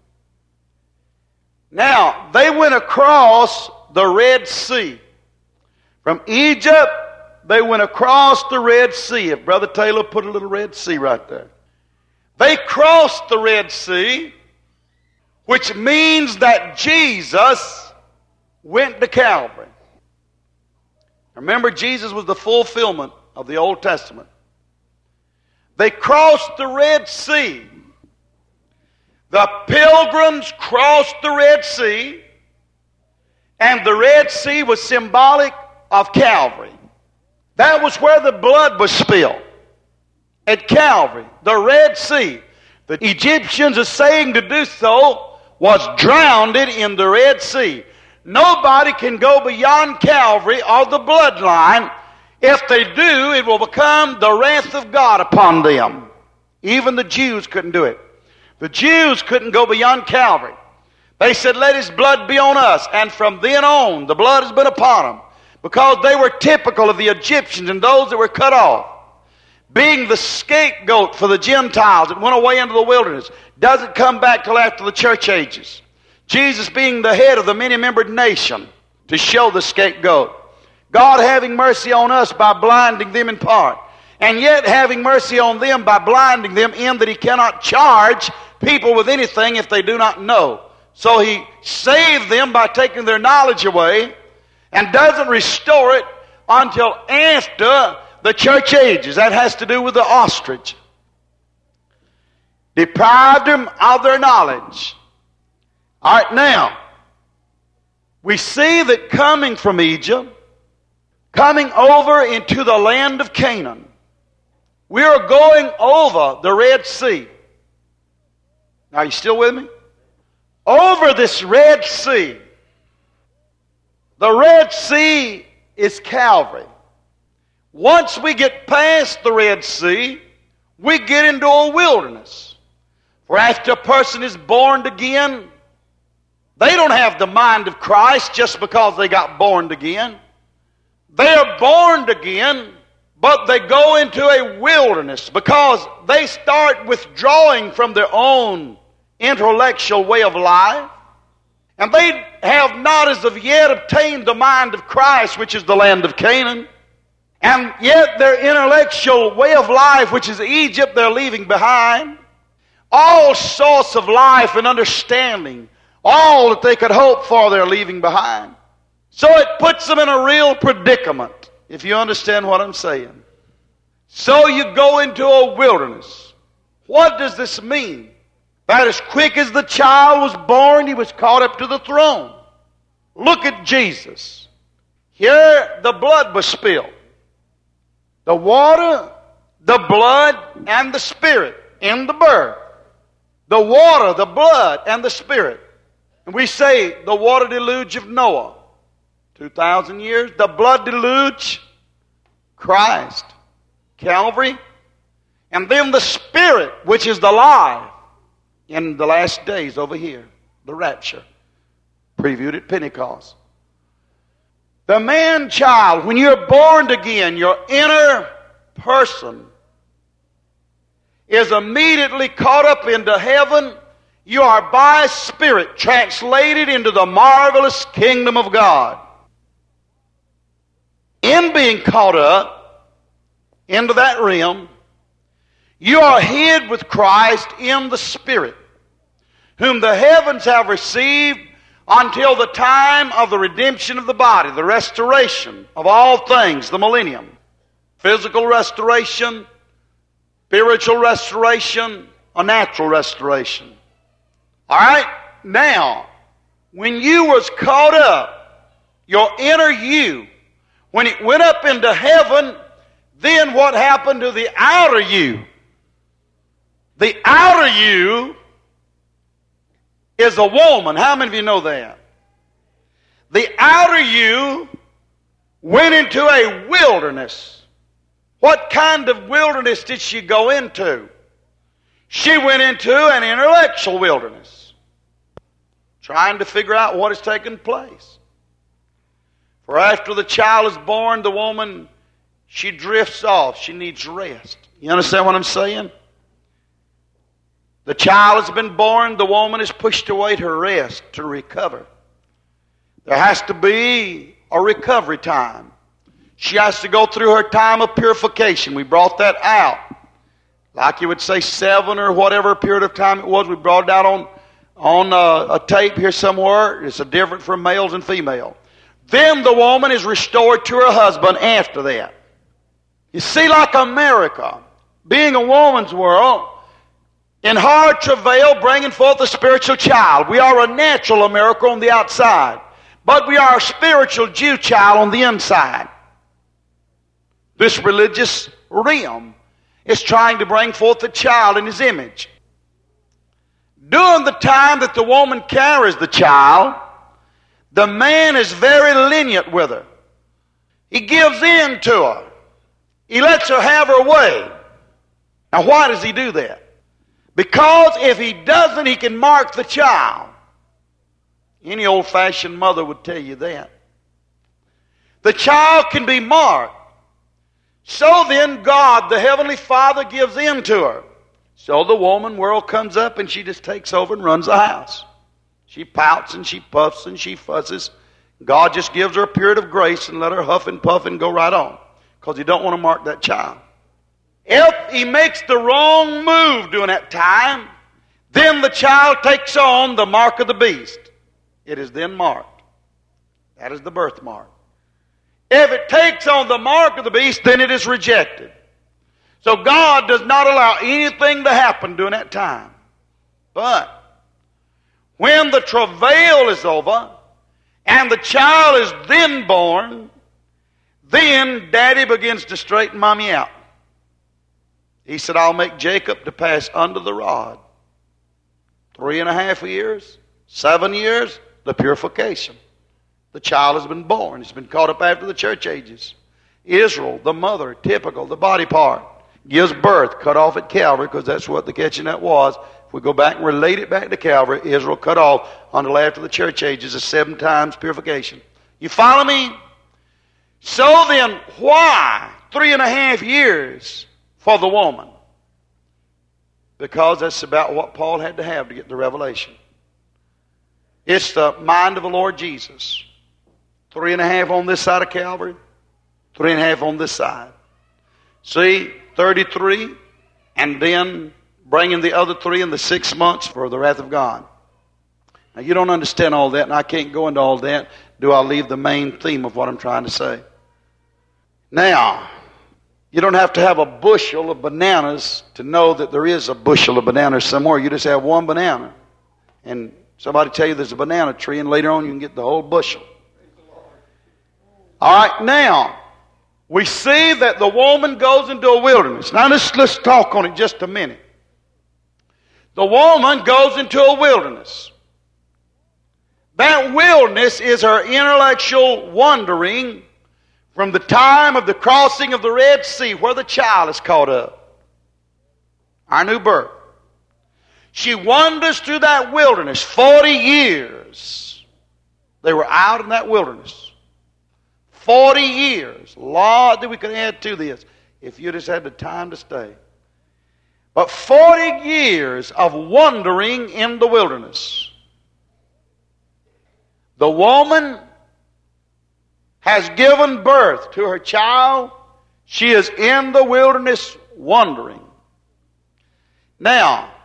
Now, they went across the Red Sea. From Egypt, they went across the Red Sea. If Brother Taylor put a little Red Sea right there. They crossed the Red Sea, which means that Jesus went to Calvary. Remember, Jesus was the fulfillment of the Old Testament. They crossed the Red Sea. The pilgrims crossed the Red Sea, and the Red Sea was symbolic of Calvary. That was where the blood was spilled. At Calvary, the Red Sea. The Egyptians are saying to do so was drowned in the Red Sea. Nobody can go beyond Calvary or the bloodline. If they do, it will become the wrath of God upon them. Even the Jews couldn't do it. The Jews couldn't go beyond Calvary. They said, let his blood be on us. And from then on, the blood has been upon them. Because they were typical of the Egyptians and those that were cut off. Being the scapegoat for the Gentiles that went away into the wilderness. Doesn't come back till after the church ages. Jesus being the head of the many-membered nation to show the scapegoat. God having mercy on us by blinding them in part. And yet having mercy on them by blinding them in that he cannot charge people with anything if they do not know. So he saved them by taking their knowledge away and doesn't restore it until after the church ages. That has to do with the ostrich. Deprived them of their knowledge. All right, now, we see that coming from Egypt, coming over into the land of Canaan, we are going over the Red Sea. Now, are you still with me? Over this Red Sea. The Red Sea is Calvary. Once we get past the Red Sea, we get into a wilderness. For after a person is born again, they don't have the mind of Christ just because they got born again. They are born again, but they go into a wilderness because they start withdrawing from their own intellectual way of life. And they have not as of yet obtained the mind of Christ, which is the land of Canaan. And yet their intellectual way of life, which is Egypt, they're leaving behind. All sorts of life and understanding, all that they could hope for, they're leaving behind. So it puts them in a real predicament, if you understand what I'm saying. So you go into a wilderness. What does this mean? That as quick as the child was born, he was caught up to the throne. Look at Jesus. Here the blood was spilled. The water, the blood, and the Spirit in the birth. The water, the blood, and the Spirit. And we say the water deluge of Noah. Two thousand years. The blood deluge, Christ. Calvary. And then the Spirit, which is the life. In the last days over here, the rapture, previewed at Pentecost. The man-child, when you're born again, your inner person is immediately caught up into heaven. You are by Spirit translated into the marvelous kingdom of God. In being caught up into that realm, you are hid with Christ in the Spirit, whom the heavens have received until the time of the redemption of the body, the restoration of all things, the millennium. Physical restoration, spiritual restoration, a natural restoration. All right? Now, when you was caught up, your inner you, when it went up into heaven, Then what happened to the outer you? The outer you is a woman. How many of you know that? The outer you went into a wilderness. What kind of wilderness did she go into? She went into an intellectual wilderness, trying to figure out what has taken place. For after the child is born, the woman, she drifts off. She needs rest. You understand what I'm saying? The child has been born. The woman is pushed to wait her rest, to recover. There has to be a recovery time. She has to go through her time of purification. We brought that out. Like you would say seven or whatever period of time it was. We brought it out on, on a, a tape here somewhere. It's a different for males and female. Then the woman is restored to her husband after that. You see, like America, being a woman's world, in hard travail, bringing forth a spiritual child. We are a natural America on the outside, but we are a spiritual Jew child on the inside. This religious realm is trying to bring forth a child in his image. During the time that the woman carries the child, the man is very lenient with her. He gives in to her. He lets her have her way. Now, why does he do that? Because if he doesn't, he can mark the child. Any old-fashioned mother would tell you that. The child can be marked. So then God, the Heavenly Father, gives in to her. So the woman world comes up and she just takes over and runs the house. She pouts and she puffs and she fusses. God just gives her a period of grace and let her huff and puff and go right on. Because he don't want to mark that child. If he makes the wrong move during that time, then the child takes on the mark of the beast. It is then marked. That is the birthmark. If it takes on the mark of the beast, then it is rejected. So God does not allow anything to happen during that time. But when the travail is over and the child is then born, then Daddy begins to straighten Mommy out. He said, I'll make Jacob to pass under the rod. Three and a half years, seven years, the purification. The child has been born. It's been caught up after the church ages. Israel, the mother, typical, the body part, gives birth, cut off at Calvary, because that's what the catching that was. If we go back and relate it back to Calvary, Israel cut off until after the church ages is seven times purification. You follow me? So then, why three and a half years for the woman? Because that's about what Paul had to have to get the revelation. It's the mind of the Lord Jesus. Three and a half on this side of Calvary, three and a half on this side. See, thirty-three, and then bringing the other three in the six months for the wrath of God. Now, you don't understand all that, and I can't go into all that. Do I leave the main theme of what I'm trying to say? Now, you don't have to have a bushel of bananas to know that there is a bushel of bananas somewhere. You just have one banana. And somebody tell you there's a banana tree, and later on you can get the whole bushel. All right, now, we see that the woman goes into a wilderness. Now, let's, let's talk on it just a minute. The woman goes into a wilderness. That wilderness is her intellectual wandering from the time of the crossing of the Red Sea, where the child is caught up. Our new birth. She wanders through that wilderness forty years. They were out in that wilderness. Forty years. Lord, that we could add to this if you just had the time to stay. But forty years of wandering in the wilderness. The woman has given birth to her child. She is in the wilderness wandering. Now,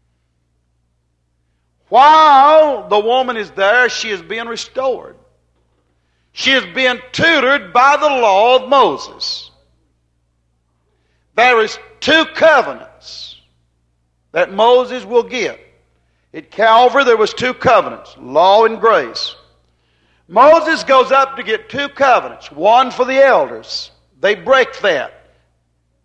while the woman is there, she is being restored. She is being tutored by the law of Moses. There is two covenants that Moses will get. At Calvary, there was two covenants, law and grace. Moses goes up to get two covenants, one for the elders. They break that.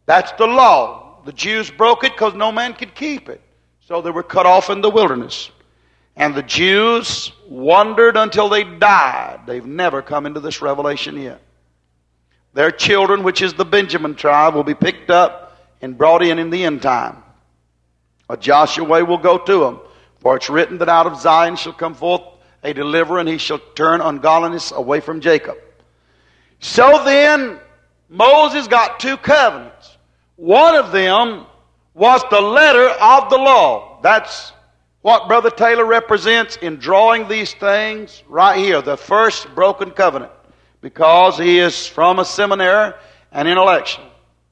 That's the law. The Jews broke it because no man could keep it. So they were cut off in the wilderness. And the Jews wandered until they died. They've never come into this revelation yet. Their children, which is the Benjamin tribe, will be picked up and brought in in the end time. A Joshua will go to them. For it's written that out of Zion shall come forth a deliverer, and he shall turn ungodliness away from Jacob. So then, Moses got two covenants. One of them was the letter of the law. That's what Brother Taylor represents in drawing these things right here, the first broken covenant, because he is from a seminary and intellectual.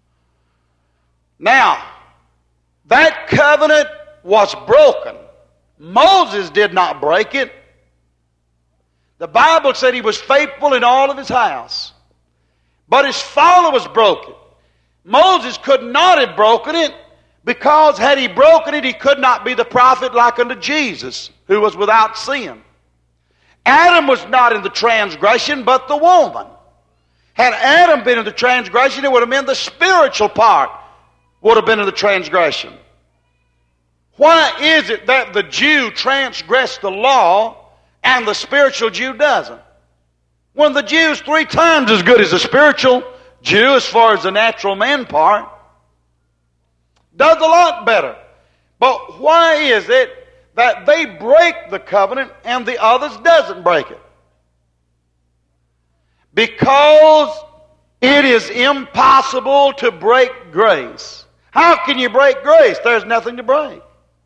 Now, that covenant was broken. Moses did not break it. The Bible said he was faithful in all of his house. But his followers broke it. Moses could not have broken it, because had he broken it, he could not be the prophet like unto Jesus, who was without sin. Adam was not in the transgression, but the woman. Had Adam been in the transgression, it would have been the spiritual part would have been in the transgression. Why is it that the Jew transgressed the law and the spiritual Jew doesn't? When the Jew's three times as good as the spiritual Jew as far as the natural man part, does a lot better. But why is it that they break the covenant and the others doesn't break it? Because it is impossible to break grace. How can you break grace? There's nothing to break.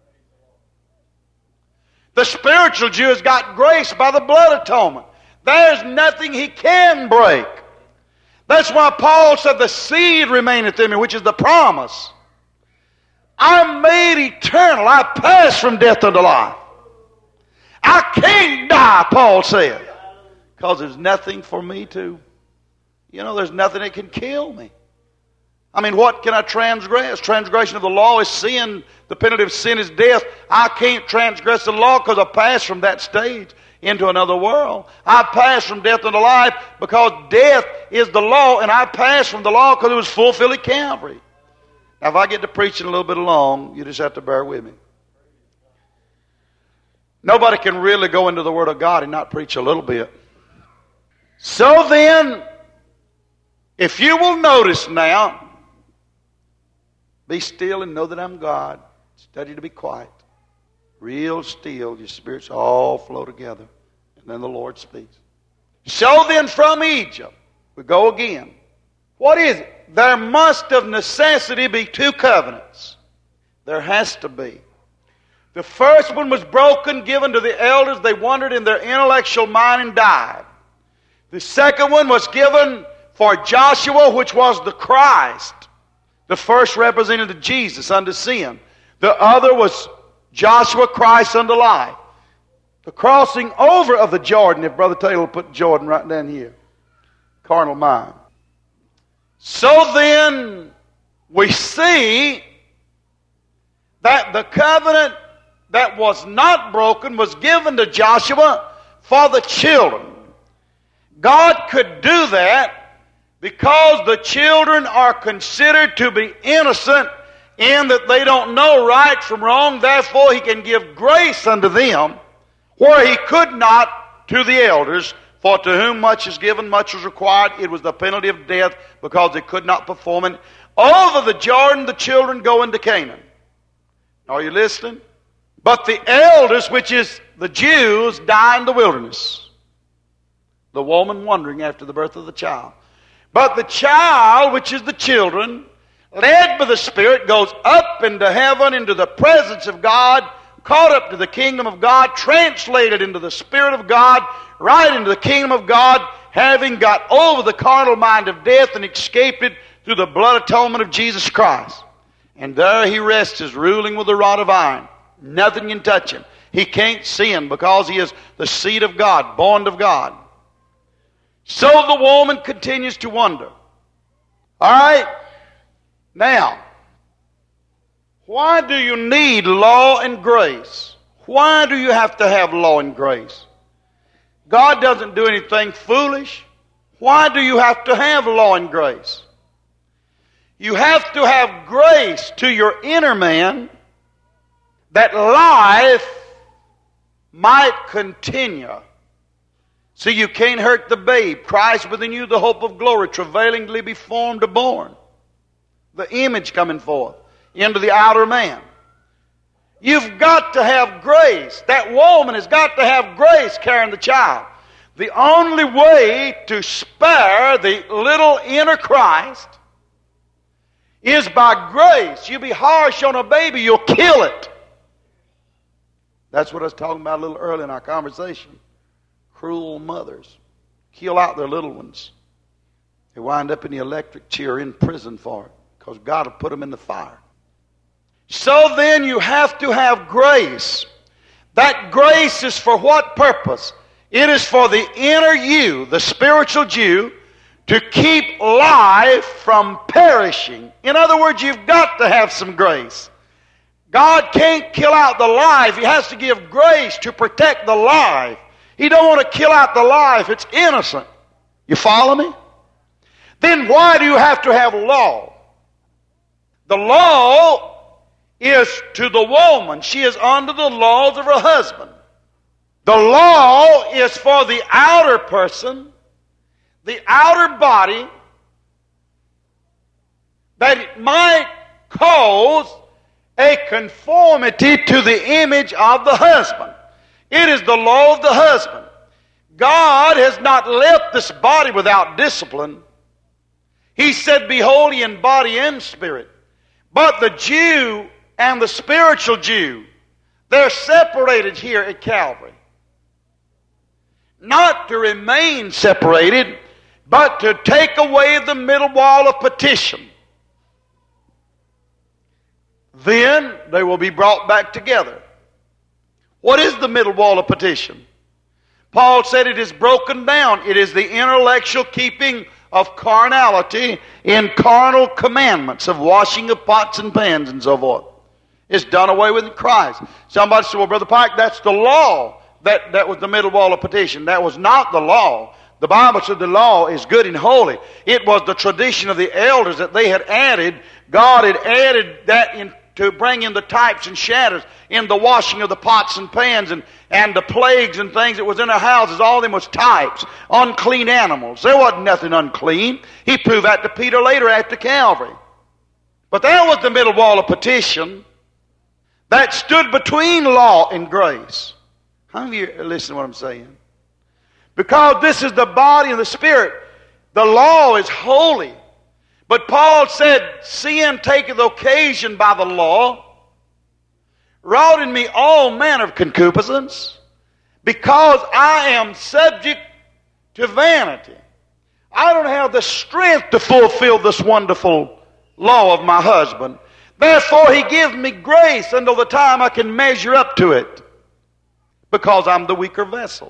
The spiritual Jew has got grace by the blood atonement. There's nothing he can break. That's why Paul said the seed remaineth in me, which is the promise. I'm made eternal. I pass from death unto life. I can't die, Paul said, because there's nothing for me to. You know, there's nothing that can kill me. I mean, what can I transgress? Transgression of the law is sin. The penalty of sin is death. I can't transgress the law because I pass from that stage into another world. I pass from death unto life because death is the law, and I pass from the law because it was fulfilled at Calvary. Now, if I get to preaching a little bit long, you just have to bear with me. Nobody can really go into the Word of God and not preach a little bit. So then, if you will notice now, be still and know that I'm God. Study to be quiet. Real still, your spirits all flow together. And then the Lord speaks. So then from Egypt, we go again. What is it? There must of necessity be two covenants. There has to be. The first one was broken, given to the elders. They wandered in their intellectual mind and died. The second one was given for Joshua, which was the Christ. The first represented Jesus unto sin. The other was Joshua, Christ unto life. The crossing over of the Jordan, if Brother Taylor will put Jordan right down here. Carnal mind. So then, we see that the covenant that was not broken was given to Joshua for the children. God could do that because the children are considered to be innocent in that they don't know right from wrong. Therefore, He can give grace unto them where He could not to the elders. For to whom much is given, much is required. It was the penalty of death because they could not perform it. Over the Jordan, the children go into Canaan. Are you listening? But the elders, which is the Jews, die in the wilderness. The woman wandering after the birth of the child. But the child, which is the children, led by the Spirit, goes up into heaven, into the presence of God, caught up to the kingdom of God, translated into the Spirit of God, right into the kingdom of God, having got over the carnal mind of death and escaped it through the blood atonement of Jesus Christ. And there he rests, is ruling with a rod of iron. Nothing can touch him. He can't sin because he is the seed of God, born of God. So the woman continues to wonder. All right? Now, why do you need law and grace? Why do you have to have law and grace? God doesn't do anything foolish. Why do you have to have law and grace? You have to have grace to your inner man that life might continue. See, you can't hurt the babe. Christ within you, the hope of glory, travailingly be formed or born. The image coming forth into the outer man. You've got to have grace. That woman has got to have grace carrying the child. The only way to spare the little inner Christ is by grace. You be harsh on a baby, you'll kill it. That's what I was talking about a little early in our conversation. Cruel mothers kill out their little ones. They wind up in the electric chair in prison for it because God will put them in the fire. So then you have to have grace. That grace is for what purpose? It is for the inner you, the spiritual Jew, to keep life from perishing. In other words, you've got to have some grace. God can't kill out the life. He has to give grace to protect the life. He don't want to kill out the life. It's innocent. You follow me? Then why do you have to have law? The law is to the woman. She is under the laws of her husband. The law is for the outer person, the outer body, that it might cause a conformity to the image of the husband. It is the law of the husband. God has not left this body without discipline. He said, be holy in body and spirit. But the Jew and the spiritual Jew, they're separated here at Calvary. Not to remain separated, but to take away the middle wall of partition. Then they will be brought back together. What is the middle wall of partition? Paul said it is broken down. It is the intellectual keeping of carnality in carnal commandments of washing of pots and pans and so forth. It's done away with in Christ. Somebody said, well, Brother Pike, that's the law. That, that was the middle wall of partition. That was not the law. The Bible said the law is good and holy. It was the tradition of the elders that they had added. God had added that in to bring in the types and shadows in the washing of the pots and pans and, and the plagues and things that was in their houses. All of them was types, unclean animals. There wasn't nothing unclean. He proved that to Peter later after Calvary. But that was the middle wall of partition that stood between law and grace. How many of you listen to what I'm saying? Because this is the body and the spirit. The law is holy. But Paul said, sin taketh occasion by the law, wrought in me all manner of concupiscence, because I am subject to vanity. I don't have the strength to fulfill this wonderful law of my husband. Therefore, he gives me grace until the time I can measure up to it, because I'm the weaker vessel.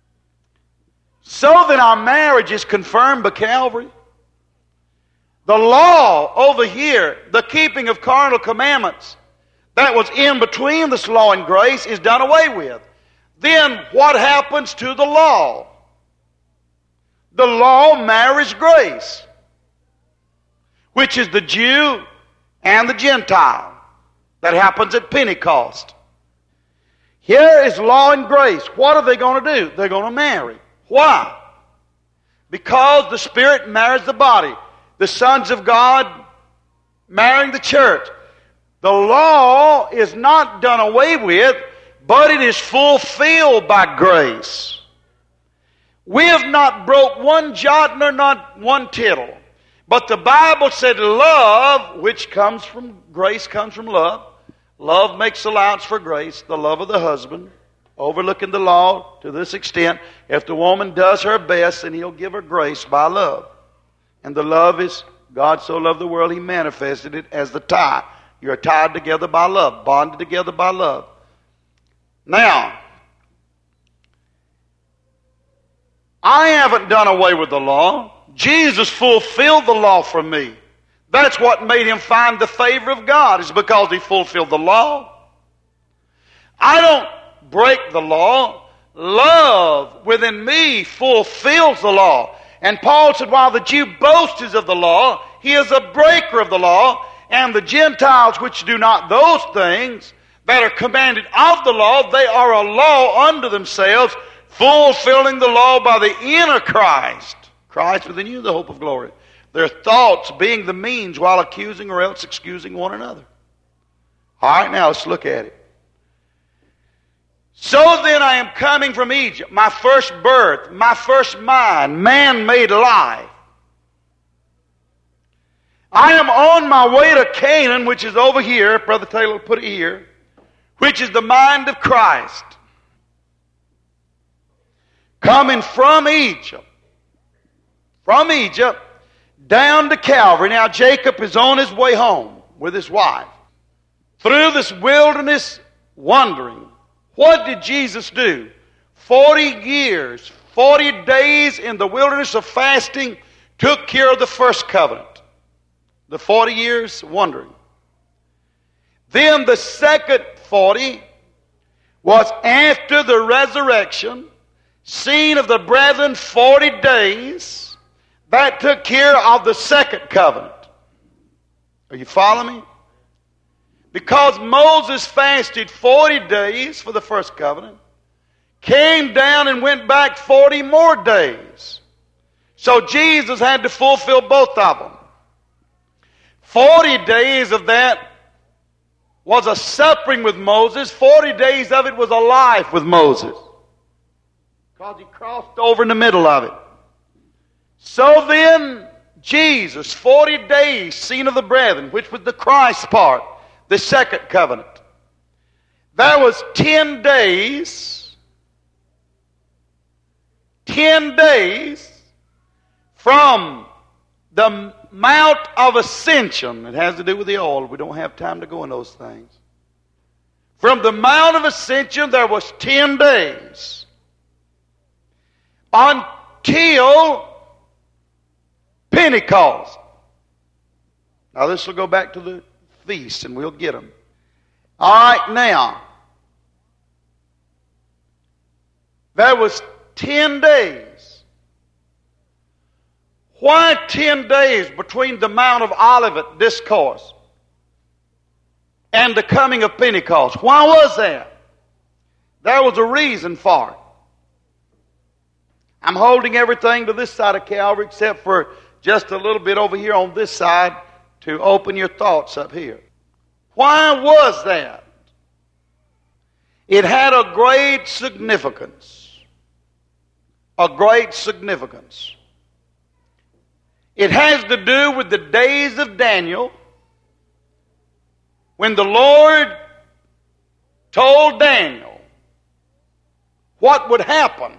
So then our marriage is confirmed by Calvary. The law over here, the keeping of carnal commandments, that was in between this law and grace is done away with. Then what happens to the law? The law marries grace, which is the Jew and the Gentile. That happens at Pentecost. Here is law and grace. What are they going to do? They're going to marry. Why? Because the Spirit marries the body. The sons of God marrying the church. The law is not done away with, but it is fulfilled by grace. We have not broke one jot nor not one tittle. But the Bible said love, which comes from, grace comes from love. Love makes allowance for grace, the love of the husband, overlooking the law to this extent. If the woman does her best, then he'll give her grace by love. And the love is, God so loved the world, he manifested it as the tie. You're tied together by love, bonded together by love. Now, I haven't done away with the law. Jesus fulfilled the law for me. That's what made him find the favor of God, is because he fulfilled the law. I don't break the law. Love within me fulfills the law. And Paul said, while the Jew boasted of the law, He is a breaker of the law, and the Gentiles which do not those things that are commanded of the law, they are a law unto themselves, fulfilling the law by the inner Christ. Christ within you, the hope of glory. Their thoughts being the means while accusing or else excusing one another. All right, now let's look at it. So then I am coming from Egypt, my first birth, my first mind, man-made life. I am on my way to Canaan, which is over here. Brother Taylor put it here. Which is the mind of Christ. Coming from Egypt. From Egypt down to Calvary. Now Jacob is on his way home with his wife. Through this wilderness wandering. What did Jesus do? Forty years, forty days in the wilderness of fasting took care of the first covenant. The forty years wandering. Then the second forty was after the resurrection, scene of the brethren forty days. That took care of the second covenant. Are you following me? Because Moses fasted forty days for the first covenant, came down and went back forty more days. So Jesus had to fulfill both of them. Forty days of that was a suffering with Moses. Forty days of it was a life with Moses. Because he crossed over in the middle of it. So then, Jesus, forty days, scene of the brethren, which was the Christ part, the second covenant. There was ten days, ten days from the Mount of Ascension. It has to do with the oil. We don't have time to go in those things. From the Mount of Ascension, there was ten days until Pentecost. Now this will go back to the feast and we'll get them. All right, now. There was ten days. Why ten days between the Mount of Olivet discourse and the coming of Pentecost? Why was that? There was a reason for it. I'm holding everything to this side of Calvary except for just a little bit over here on this side to open your thoughts up here. Why was that? It had a great significance. A great significance. It has to do with the days of Daniel when the Lord told Daniel what would happen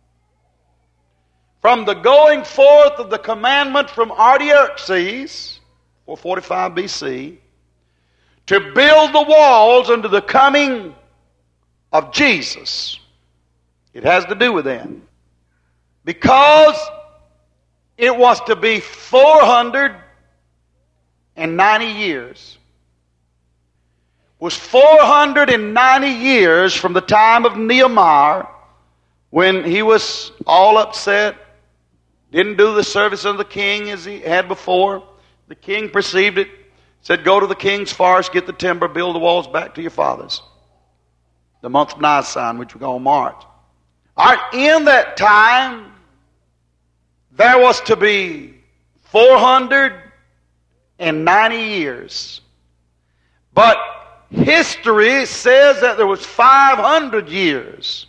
from the going forth of the commandment from Artaxerxes, four forty-five B C, to build the walls unto the coming of Jesus. It has to do with that. Because it was to be four hundred ninety years. It was four hundred ninety years from the time of Nehemiah when he was all upset, didn't do the service of the king as he had before. The king perceived it, said, go to the king's forest, get the timber, build the walls back to your fathers. The month of Nisan, which we call March. All right, in that time, there was to be four hundred ninety years. But history says that there was five hundred years.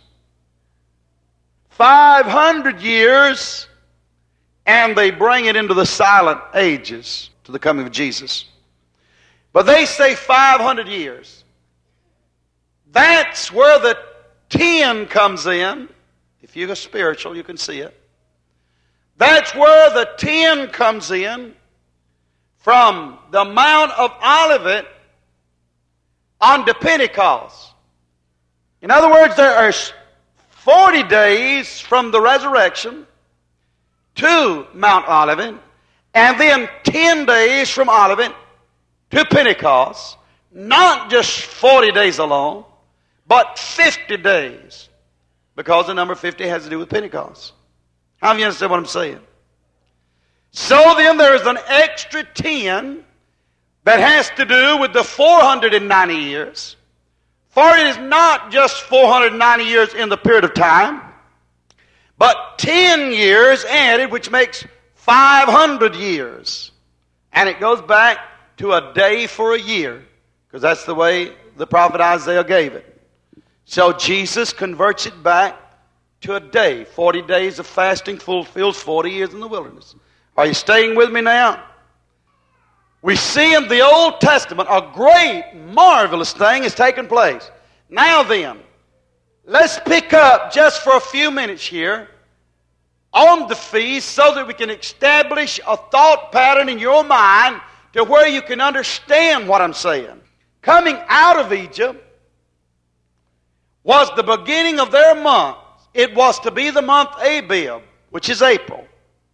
five hundred years, and they bring it into the silent ages to the coming of Jesus. But they say five hundred years. That's where the ten comes in. If you're spiritual, you can see it. That's where the ten comes in from the Mount of Olivet on to Pentecost. In other words, there are forty days from the resurrection to Mount Olivet, and then ten days from Olivet to Pentecost. Not just forty days alone, but fifty days. Because the number fifty has to do with Pentecost. How do you understand what I'm saying? So then there's an extra ten that has to do with the four hundred ninety years. For it is not just four hundred ninety years in the period of time, but ten years added, which makes five hundred years. And it goes back to a day for a year, because that's the way the prophet Isaiah gave it. So Jesus converts it back to a day. Forty days of fasting fulfills forty years in the wilderness. Are you staying with me now? We see in the Old Testament a great, marvelous thing has taken place. Now then, let's pick up just for a few minutes here on the feast so that we can establish a thought pattern in your mind to where you can understand what I'm saying. Coming out of Egypt was the beginning of their month. It was to be the month Abib, which is April.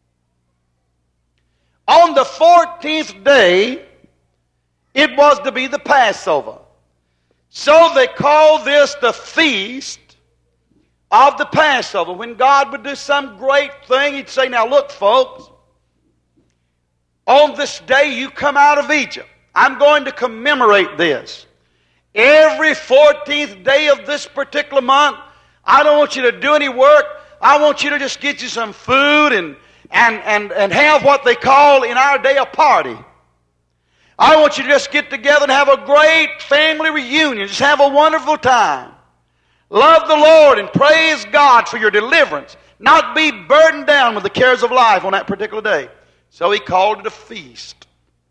On the fourteenth day, it was to be the Passover. So they call this the feast of the Passover. When God would do some great thing, He'd say, now look, folks, on this day you come out of Egypt. I'm going to commemorate this. Every fourteenth day of this particular month, I don't want you to do any work. I want you to just get you some food and, and, and, and have what they call in our day a party. I want you to just get together and have a great family reunion. Just have a wonderful time. Love the Lord and praise God for your deliverance. Not be burdened down with the cares of life on that particular day. So He called it a feast.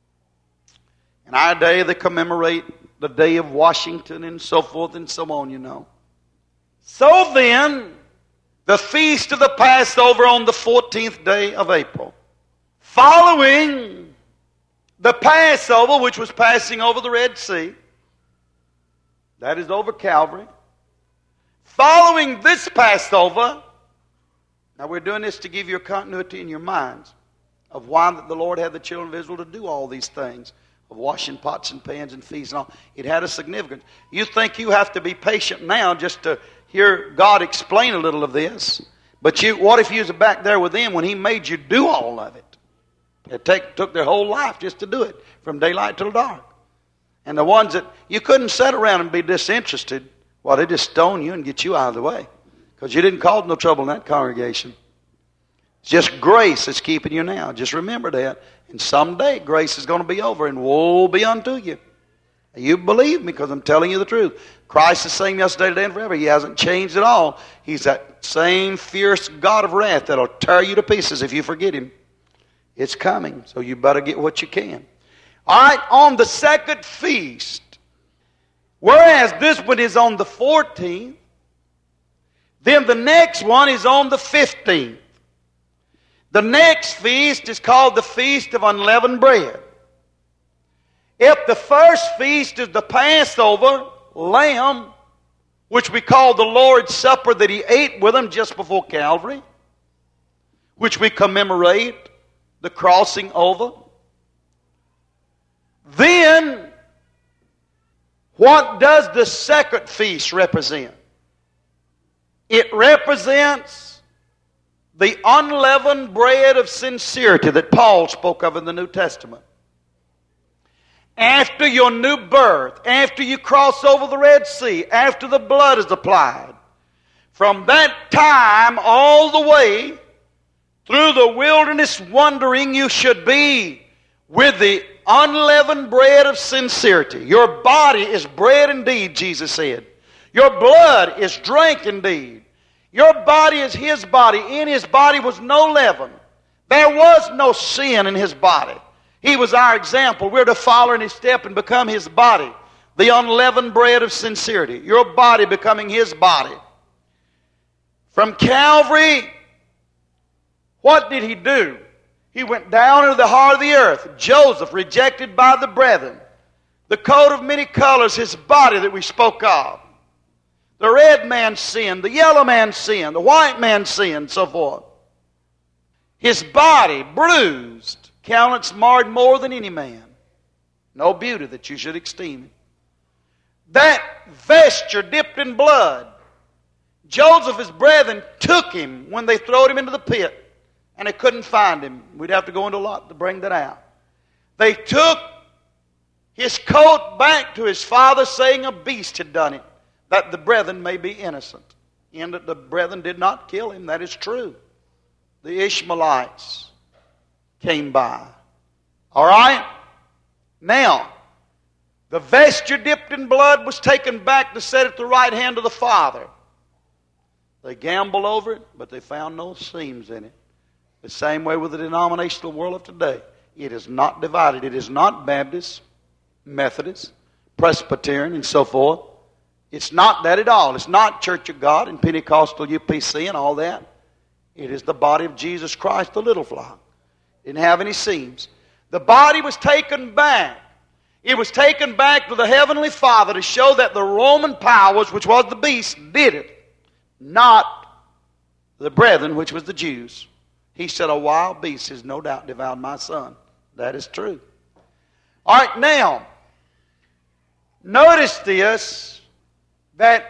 In our day, they commemorate the day of Washington and so forth and so on, you know. So then, the feast of the Passover on the fourteenth day of April. Following the Passover, which was passing over the Red Sea, that is over Calvary. Following this Passover, now we're doing this to give you a continuity in your minds of why the Lord had the children of Israel to do all these things, of washing pots and pans and feasts and all. It had a significance. You think you have to be patient now just to hear God explain a little of this. But you, what if you was back there with them when He made you do all of it? It take, took their whole life just to do it, from daylight till dark. And the ones that you couldn't sit around and be disinterested, well, they just stone you and get you out of the way. Because you didn't cause no trouble in that congregation. It's just grace that's keeping you now. Just remember that. And someday grace is going to be over and woe be unto you. You believe me because I'm telling you the truth. Christ is the same yesterday, today, and forever. He hasn't changed at all. He's that same fierce God of wrath that'll tear you to pieces if you forget Him. It's coming, so you better get what you can. All right, on the second feast, whereas this one is on the fourteenth, then the next one is on the fifteenth. The next feast is called the Feast of Unleavened Bread. If the first feast is the Passover lamb, which we call the Lord's Supper that He ate with them just before Calvary, which we commemorate the crossing over, then what does the second feast represent? It represents the unleavened bread of sincerity that Paul spoke of in the New Testament. After your new birth, after you cross over the Red Sea, after the blood is applied, from that time all the way through the wilderness wandering, you should be with the unleavened bread of sincerity. Your body is bread indeed, Jesus said. Your blood is drink indeed. Your body is His body. In His body was no leaven. There was no sin in His body. He was our example. We're to follow in His step and become His body. The unleavened bread of sincerity. Your body becoming His body. From Calvary, what did He do? He went down into the heart of the earth. Joseph, rejected by the brethren. The coat of many colors, his body that we spoke of. The red man sinned, the yellow man sinned, the white man sinned, so forth. His body bruised, countenance marred more than any man. No beauty that you should esteem it. That vesture dipped in blood. Joseph, his brethren, took him when they throwed him into the pit and they couldn't find him. We'd have to go into a lot to bring that out. They took his coat back to his father, saying a beast had done it, that the brethren may be innocent. And that the brethren did not kill him. That is true. The Ishmaelites came by. All right? Now, the vesture dipped in blood was taken back to set at the right hand of the Father. They gambled over it, but they found no seams in it. The same way with the denominational world of today. It is not divided. It is not Baptist, Methodist, Presbyterian, and so forth. It's not that at all. It's not Church of God and Pentecostal U P C and all that. It is the body of Jesus Christ, the little flock. Didn't have any seams. The body was taken back. It was taken back to the Heavenly Father to show that the Roman powers, which was the beast, did it. Not the brethren, which was the Jews. He said, a wild beast has no doubt devoured my son. That is true. All right, now, notice this. That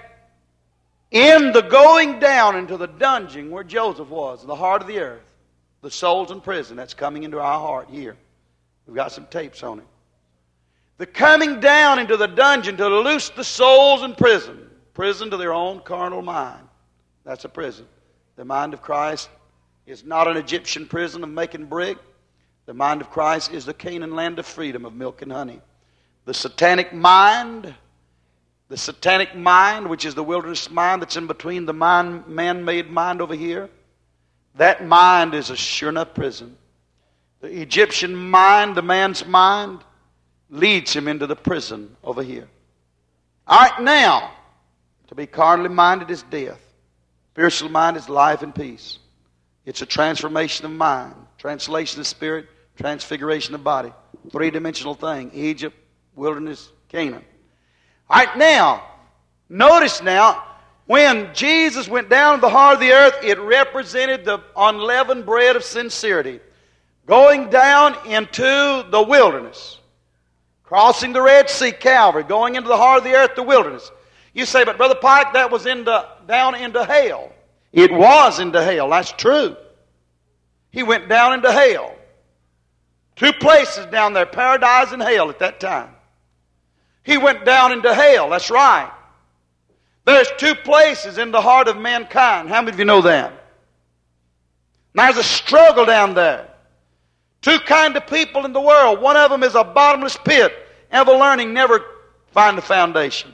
in the going down into the dungeon where Joseph was, in the heart of the earth, the souls in prison, that's coming into our heart here. We've got some tapes on it. The coming down into the dungeon to loose the souls in prison. Prison to their own carnal mind. That's a prison. The mind of Christ is not an Egyptian prison of making brick. The mind of Christ is the Canaan land of freedom of milk and honey. The satanic mind... The satanic mind, which is the wilderness mind that's in between the mind, man-made mind over here, that mind is a sure enough prison. The Egyptian mind, the man's mind, leads him into the prison over here. All right, now, to be carnally minded is death. Spiritual mind is life and peace. It's a transformation of mind, translation of spirit, transfiguration of body. Three-dimensional thing. Egypt, wilderness, Canaan. All right, now, notice now, when Jesus went down to the heart of the earth, it represented the unleavened bread of sincerity. Going down into the wilderness. Crossing the Red Sea, Calvary. Going into the heart of the earth, the wilderness. You say, but Brother Pike, that was into, down into hell. It was into hell, that's true. He went down into hell. Two places down there, paradise and hell at that time. He went down into hell, that's right. There's two places in the heart of mankind. How many of you know that? Now there's a struggle down there. Two kind of people in the world. One of them is a bottomless pit. Ever learning, never find a foundation.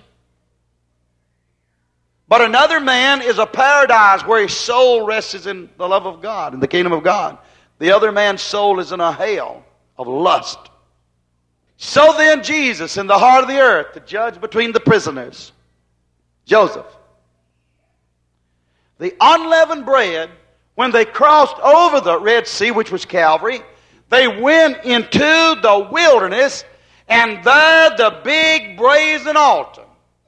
But another man is a paradise where his soul rests in the love of God, in the kingdom of God. The other man's soul is in a hell of lust. So then Jesus, in the heart of the earth, the judge between the prisoners, Joseph. The unleavened bread, when they crossed over the Red Sea, which was Calvary, they went into the wilderness, and there the big brazen altar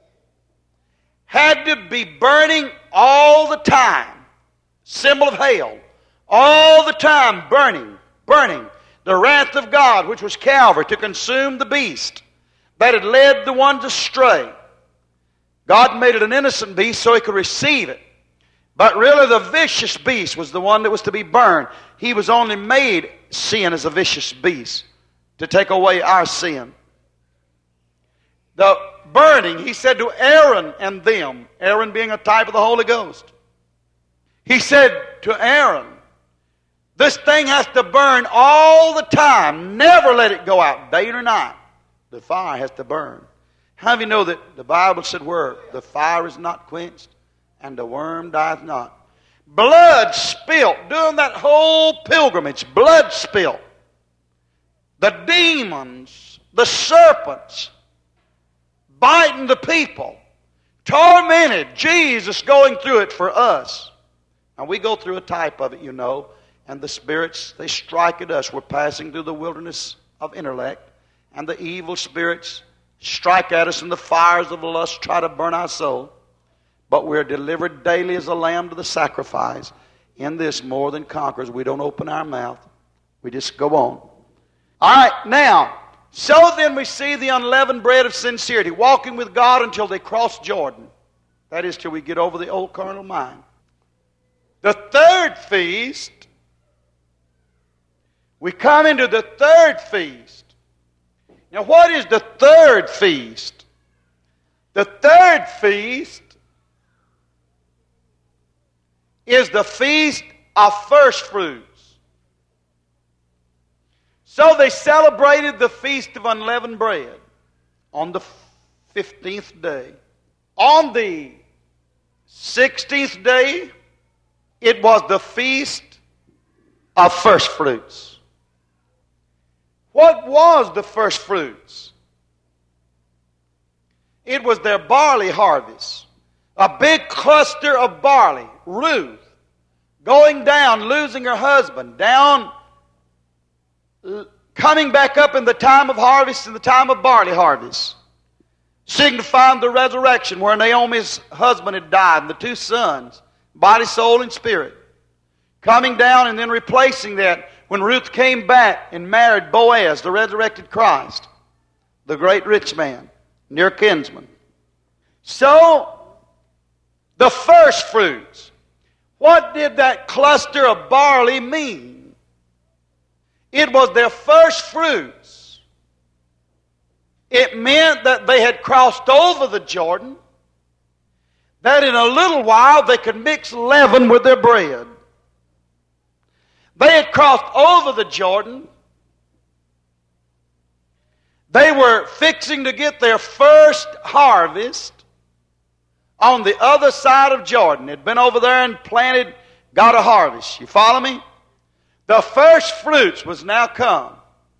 had to be burning all the time. Symbol of hell. All the time burning, burning. The wrath of God, which was Calvary, to consume the beast that had led the ones astray. God made it an innocent beast so he could receive it. But really the vicious beast was the one that was to be burned. He was only made sin as a vicious beast to take away our sin. The burning, he said to Aaron and them, Aaron being a type of the Holy Ghost. He said to Aaron, this thing has to burn all the time. Never let it go out, day or night. The fire has to burn. How do you know that the Bible said where the fire is not quenched and the worm dieth not? Blood spilt during that whole pilgrimage. Blood spilt. The demons, the serpents, biting the people, tormented. Jesus going through it for us. And we go through a type of it, you know. And the spirits, they strike at us. We're passing through the wilderness of intellect. And the evil spirits strike at us, and the fires of lust try to burn our soul. But we're delivered daily as a lamb to the sacrifice. In this, more than conquerors. We don't open our mouth. We just go on. All right, now, so then we see the unleavened bread of sincerity, walking with God until they cross Jordan. That is, till we get over the old carnal mind. The third feast we come into the third feast. Now, what is the third feast? The third feast is the feast of first fruits. So they celebrated the feast of unleavened bread on the fifteenth day. On the sixteenth day, it was the feast of first fruits. What was the first fruits? It was their barley harvest. A big cluster of barley. Ruth, going down, losing her husband, down, coming back up in the time of harvest, in the time of barley harvest, signifying the resurrection where Naomi's husband had died, and the two sons, body, soul, and spirit, coming down and then replacing that when Ruth came back and married Boaz, the resurrected Christ, the great rich man, near kinsman. So, the first fruits. What did that cluster of barley mean? It was their first fruits. It meant that they had crossed over the Jordan, that in a little while they could mix leaven with their bread. They had crossed over the Jordan. They were fixing to get their first harvest on the other side of Jordan. They'd been over there and planted, got a harvest. You follow me? The first fruits was now come.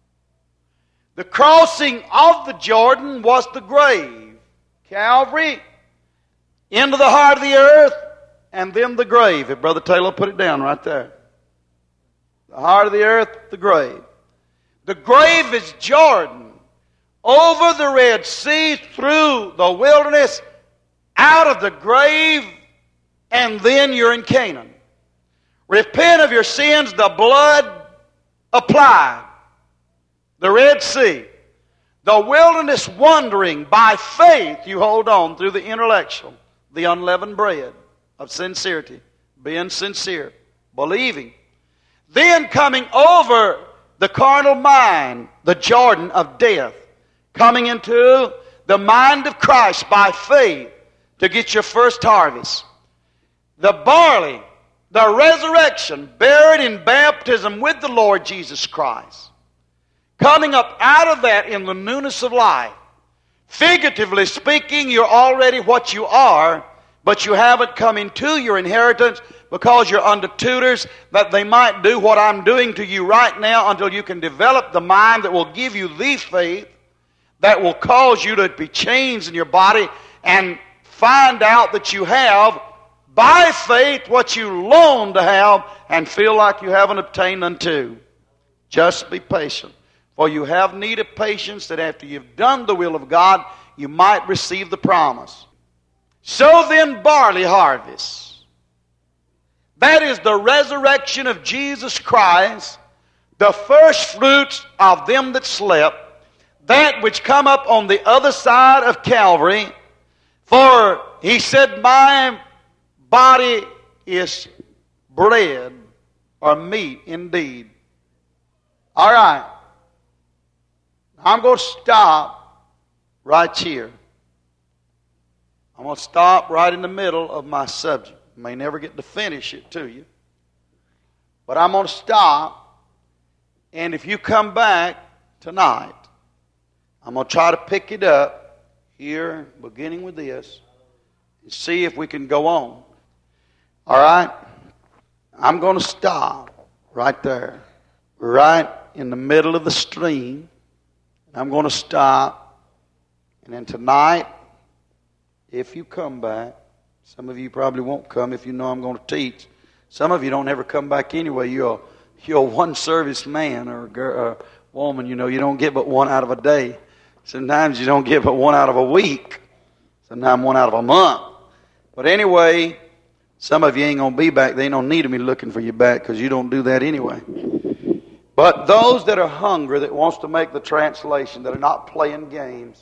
The crossing of the Jordan was the grave. Calvary, into the heart of the earth, and then the grave. If Brother Taylor put it down right there. The heart of the earth, the grave. The grave is Jordan. Over the Red Sea, through the wilderness, out of the grave, and then you're in Canaan. Repent of your sins, the blood applied. The Red Sea. The wilderness wandering, by faith you hold on through the intellectual, the unleavened bread of sincerity. Being sincere. Believing. Then coming over the carnal mind, the Jordan of death. Coming into the mind of Christ by faith to get your first harvest. The barley, the resurrection, buried in baptism with the Lord Jesus Christ. Coming up out of that in the newness of life. Figuratively speaking, you're already what you are, but you haven't come into your inheritance because you're under tutors that they might do what I'm doing to you right now until you can develop the mind that will give you the faith that will cause you to be changed in your body and find out that you have, by faith, what you long to have and feel like you haven't obtained unto. Just be patient. For you have need of patience that after you've done the will of God, you might receive the promise. So then, barley harvest. That is the resurrection of Jesus Christ, the first fruits of them that slept, that which come up on the other side of Calvary. For he said, my body is bread or meat indeed. All right. I'm going to stop right here. I'm going to stop right in the middle of my subject. I may never get to finish it to you. But I'm going to stop. And if you come back tonight, I'm going to try to pick it up here, beginning with this, and see if we can go on. All right? I'm going to stop right there, right in the middle of the stream. I'm going to stop. And then tonight, if you come back, some of you probably won't come if you know I'm going to teach. Some of you don't ever come back anyway. You're a, you're a one-service man or a, girl, or a woman. You know, you don't get but one out of a day. Sometimes you don't get but one out of a week. Sometimes one out of a month. But anyway, some of you ain't going to be back. They ain't going to need me looking for you back because you don't do that anyway. But those that are hungry, that wants to make the translation, that are not playing games,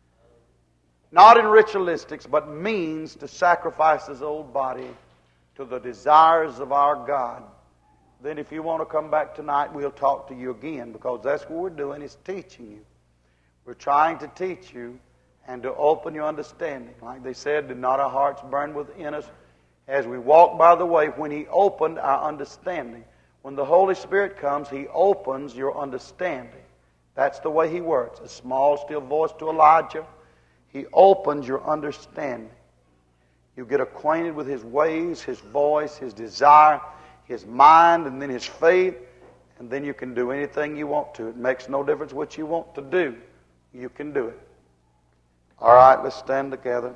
not in ritualistics, but means to sacrifice his old body to the desires of our God, then if you want to come back tonight, we'll talk to you again, because that's what we're doing, is teaching you. We're trying to teach you and to open your understanding. Like they said, did not our hearts burn within us as we walk by the way? When He opened our understanding. When the Holy Spirit comes, He opens your understanding. That's the way He works. A small, still voice to Elijah. He opens your understanding. You get acquainted with His ways, His voice, His desire, His mind, and then His faith, and then you can do anything you want to. It makes no difference what you want to do. You can do it. All right, let's stand together.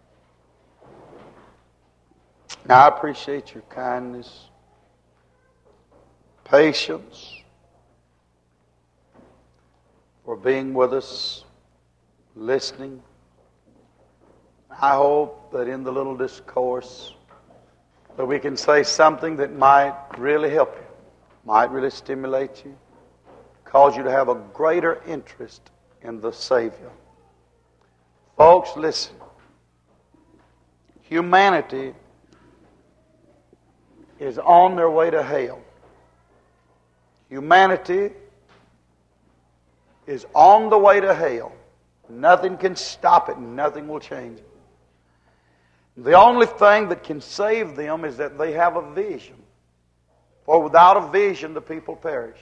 Now, I appreciate your kindness, patience, for being with us, listening. I hope that in the little discourse that we can say something that might really help you, might really stimulate you, cause you to have a greater interest in the Savior. Folks, listen. Humanity is on their way to hell. Humanity is on the way to hell. Nothing can stop it, and nothing will change it. The only thing that can save them is that they have a vision. For without a vision, the people perish.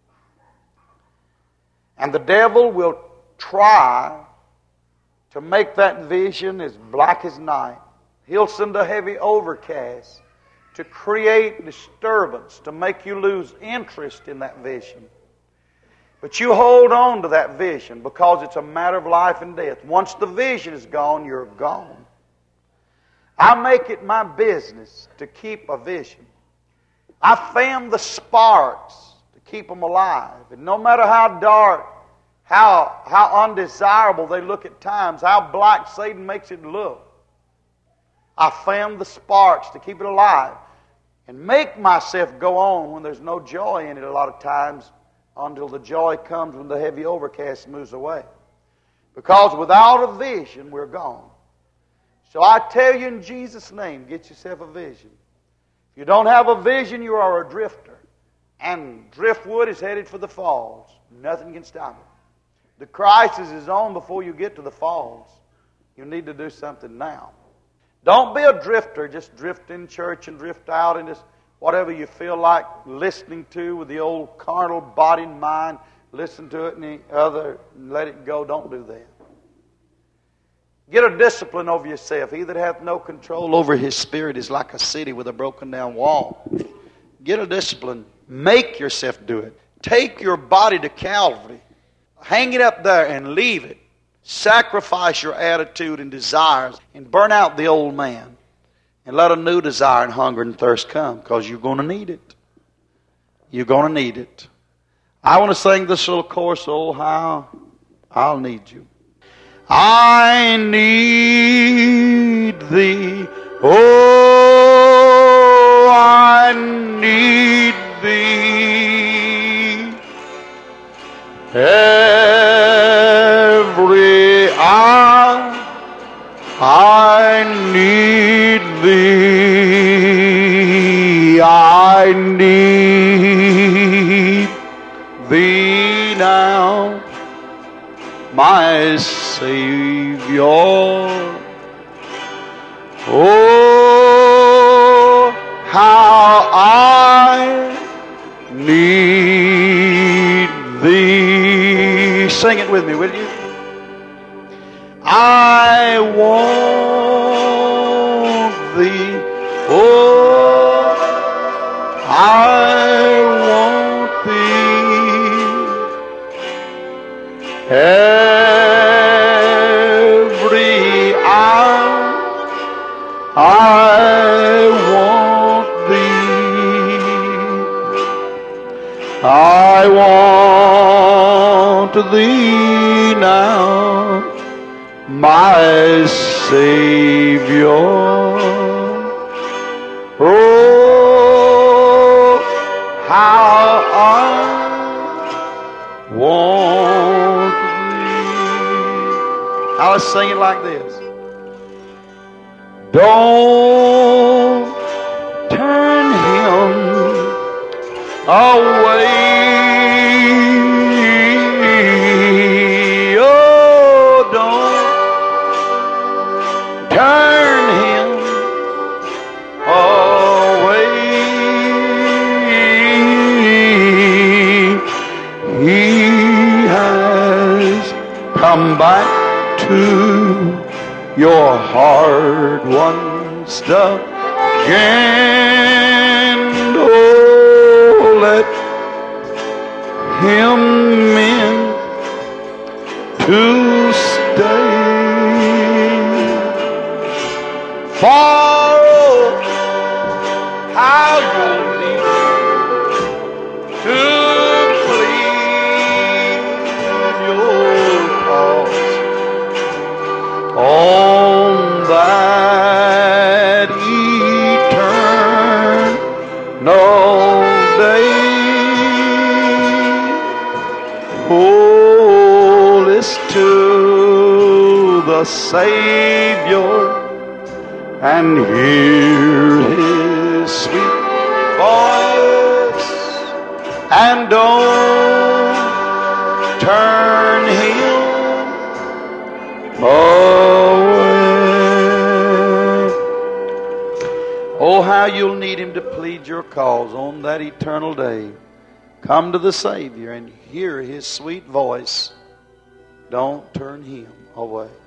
And the devil will try to make that vision as black as night. He'll send a heavy overcast to create disturbance, to make you lose interest in that vision. But you hold on to that vision, because it's a matter of life and death. Once the vision is gone, you're gone. I make it my business to keep a vision. I fan the sparks to keep them alive. And no matter how dark, how, how undesirable they look at times, how black Satan makes it look, I fan the sparks to keep it alive and make myself go on when there's no joy in it a lot of times, until the joy comes when the heavy overcast moves away. Because without a vision, we're gone. So I tell you in Jesus' name, get yourself a vision. If you don't have a vision, you are a drifter. And driftwood is headed for the falls. Nothing can stop it. The crisis is on before you get to the falls. You need to do something now. Don't be a drifter. Just drift in church and drift out and just whatever you feel like listening to with the old carnal body and mind. Listen to it and the other and let it go. Don't do that. Get a discipline over yourself. He that hath no control over his spirit is like a city with a broken down wall. Get a discipline. Make yourself do it. Take your body to Calvary. Hang it up there and leave it. Sacrifice your attitude and desires and burn out the old man. And let a new desire and hunger and thirst come, because you're going to need it. You're going to need it. I want to sing this little chorus, oh how I'll need you. I need thee, oh, I need thee, every hour I need thee, I need thee now, my Savior. Oh, how I need thee. Sing it with me, will you? I want thee. Oh, I want thee. Every hour I want thee. I want thee now, my Savior. Oh, how I want thee. Now let's sing it like this. Don't turn him away. Oh, don't turn him away. He has come back to your hard-won stuff again. Oh, let him in to stay. For how you need to plead your cause on that eternal day. Oh, listen to the Savior and hear his sweet voice, and don't turn him away. Oh, how you'll need him to plead your cause on that eternal day. Come to the Savior and hear his sweet voice. Don't turn him away.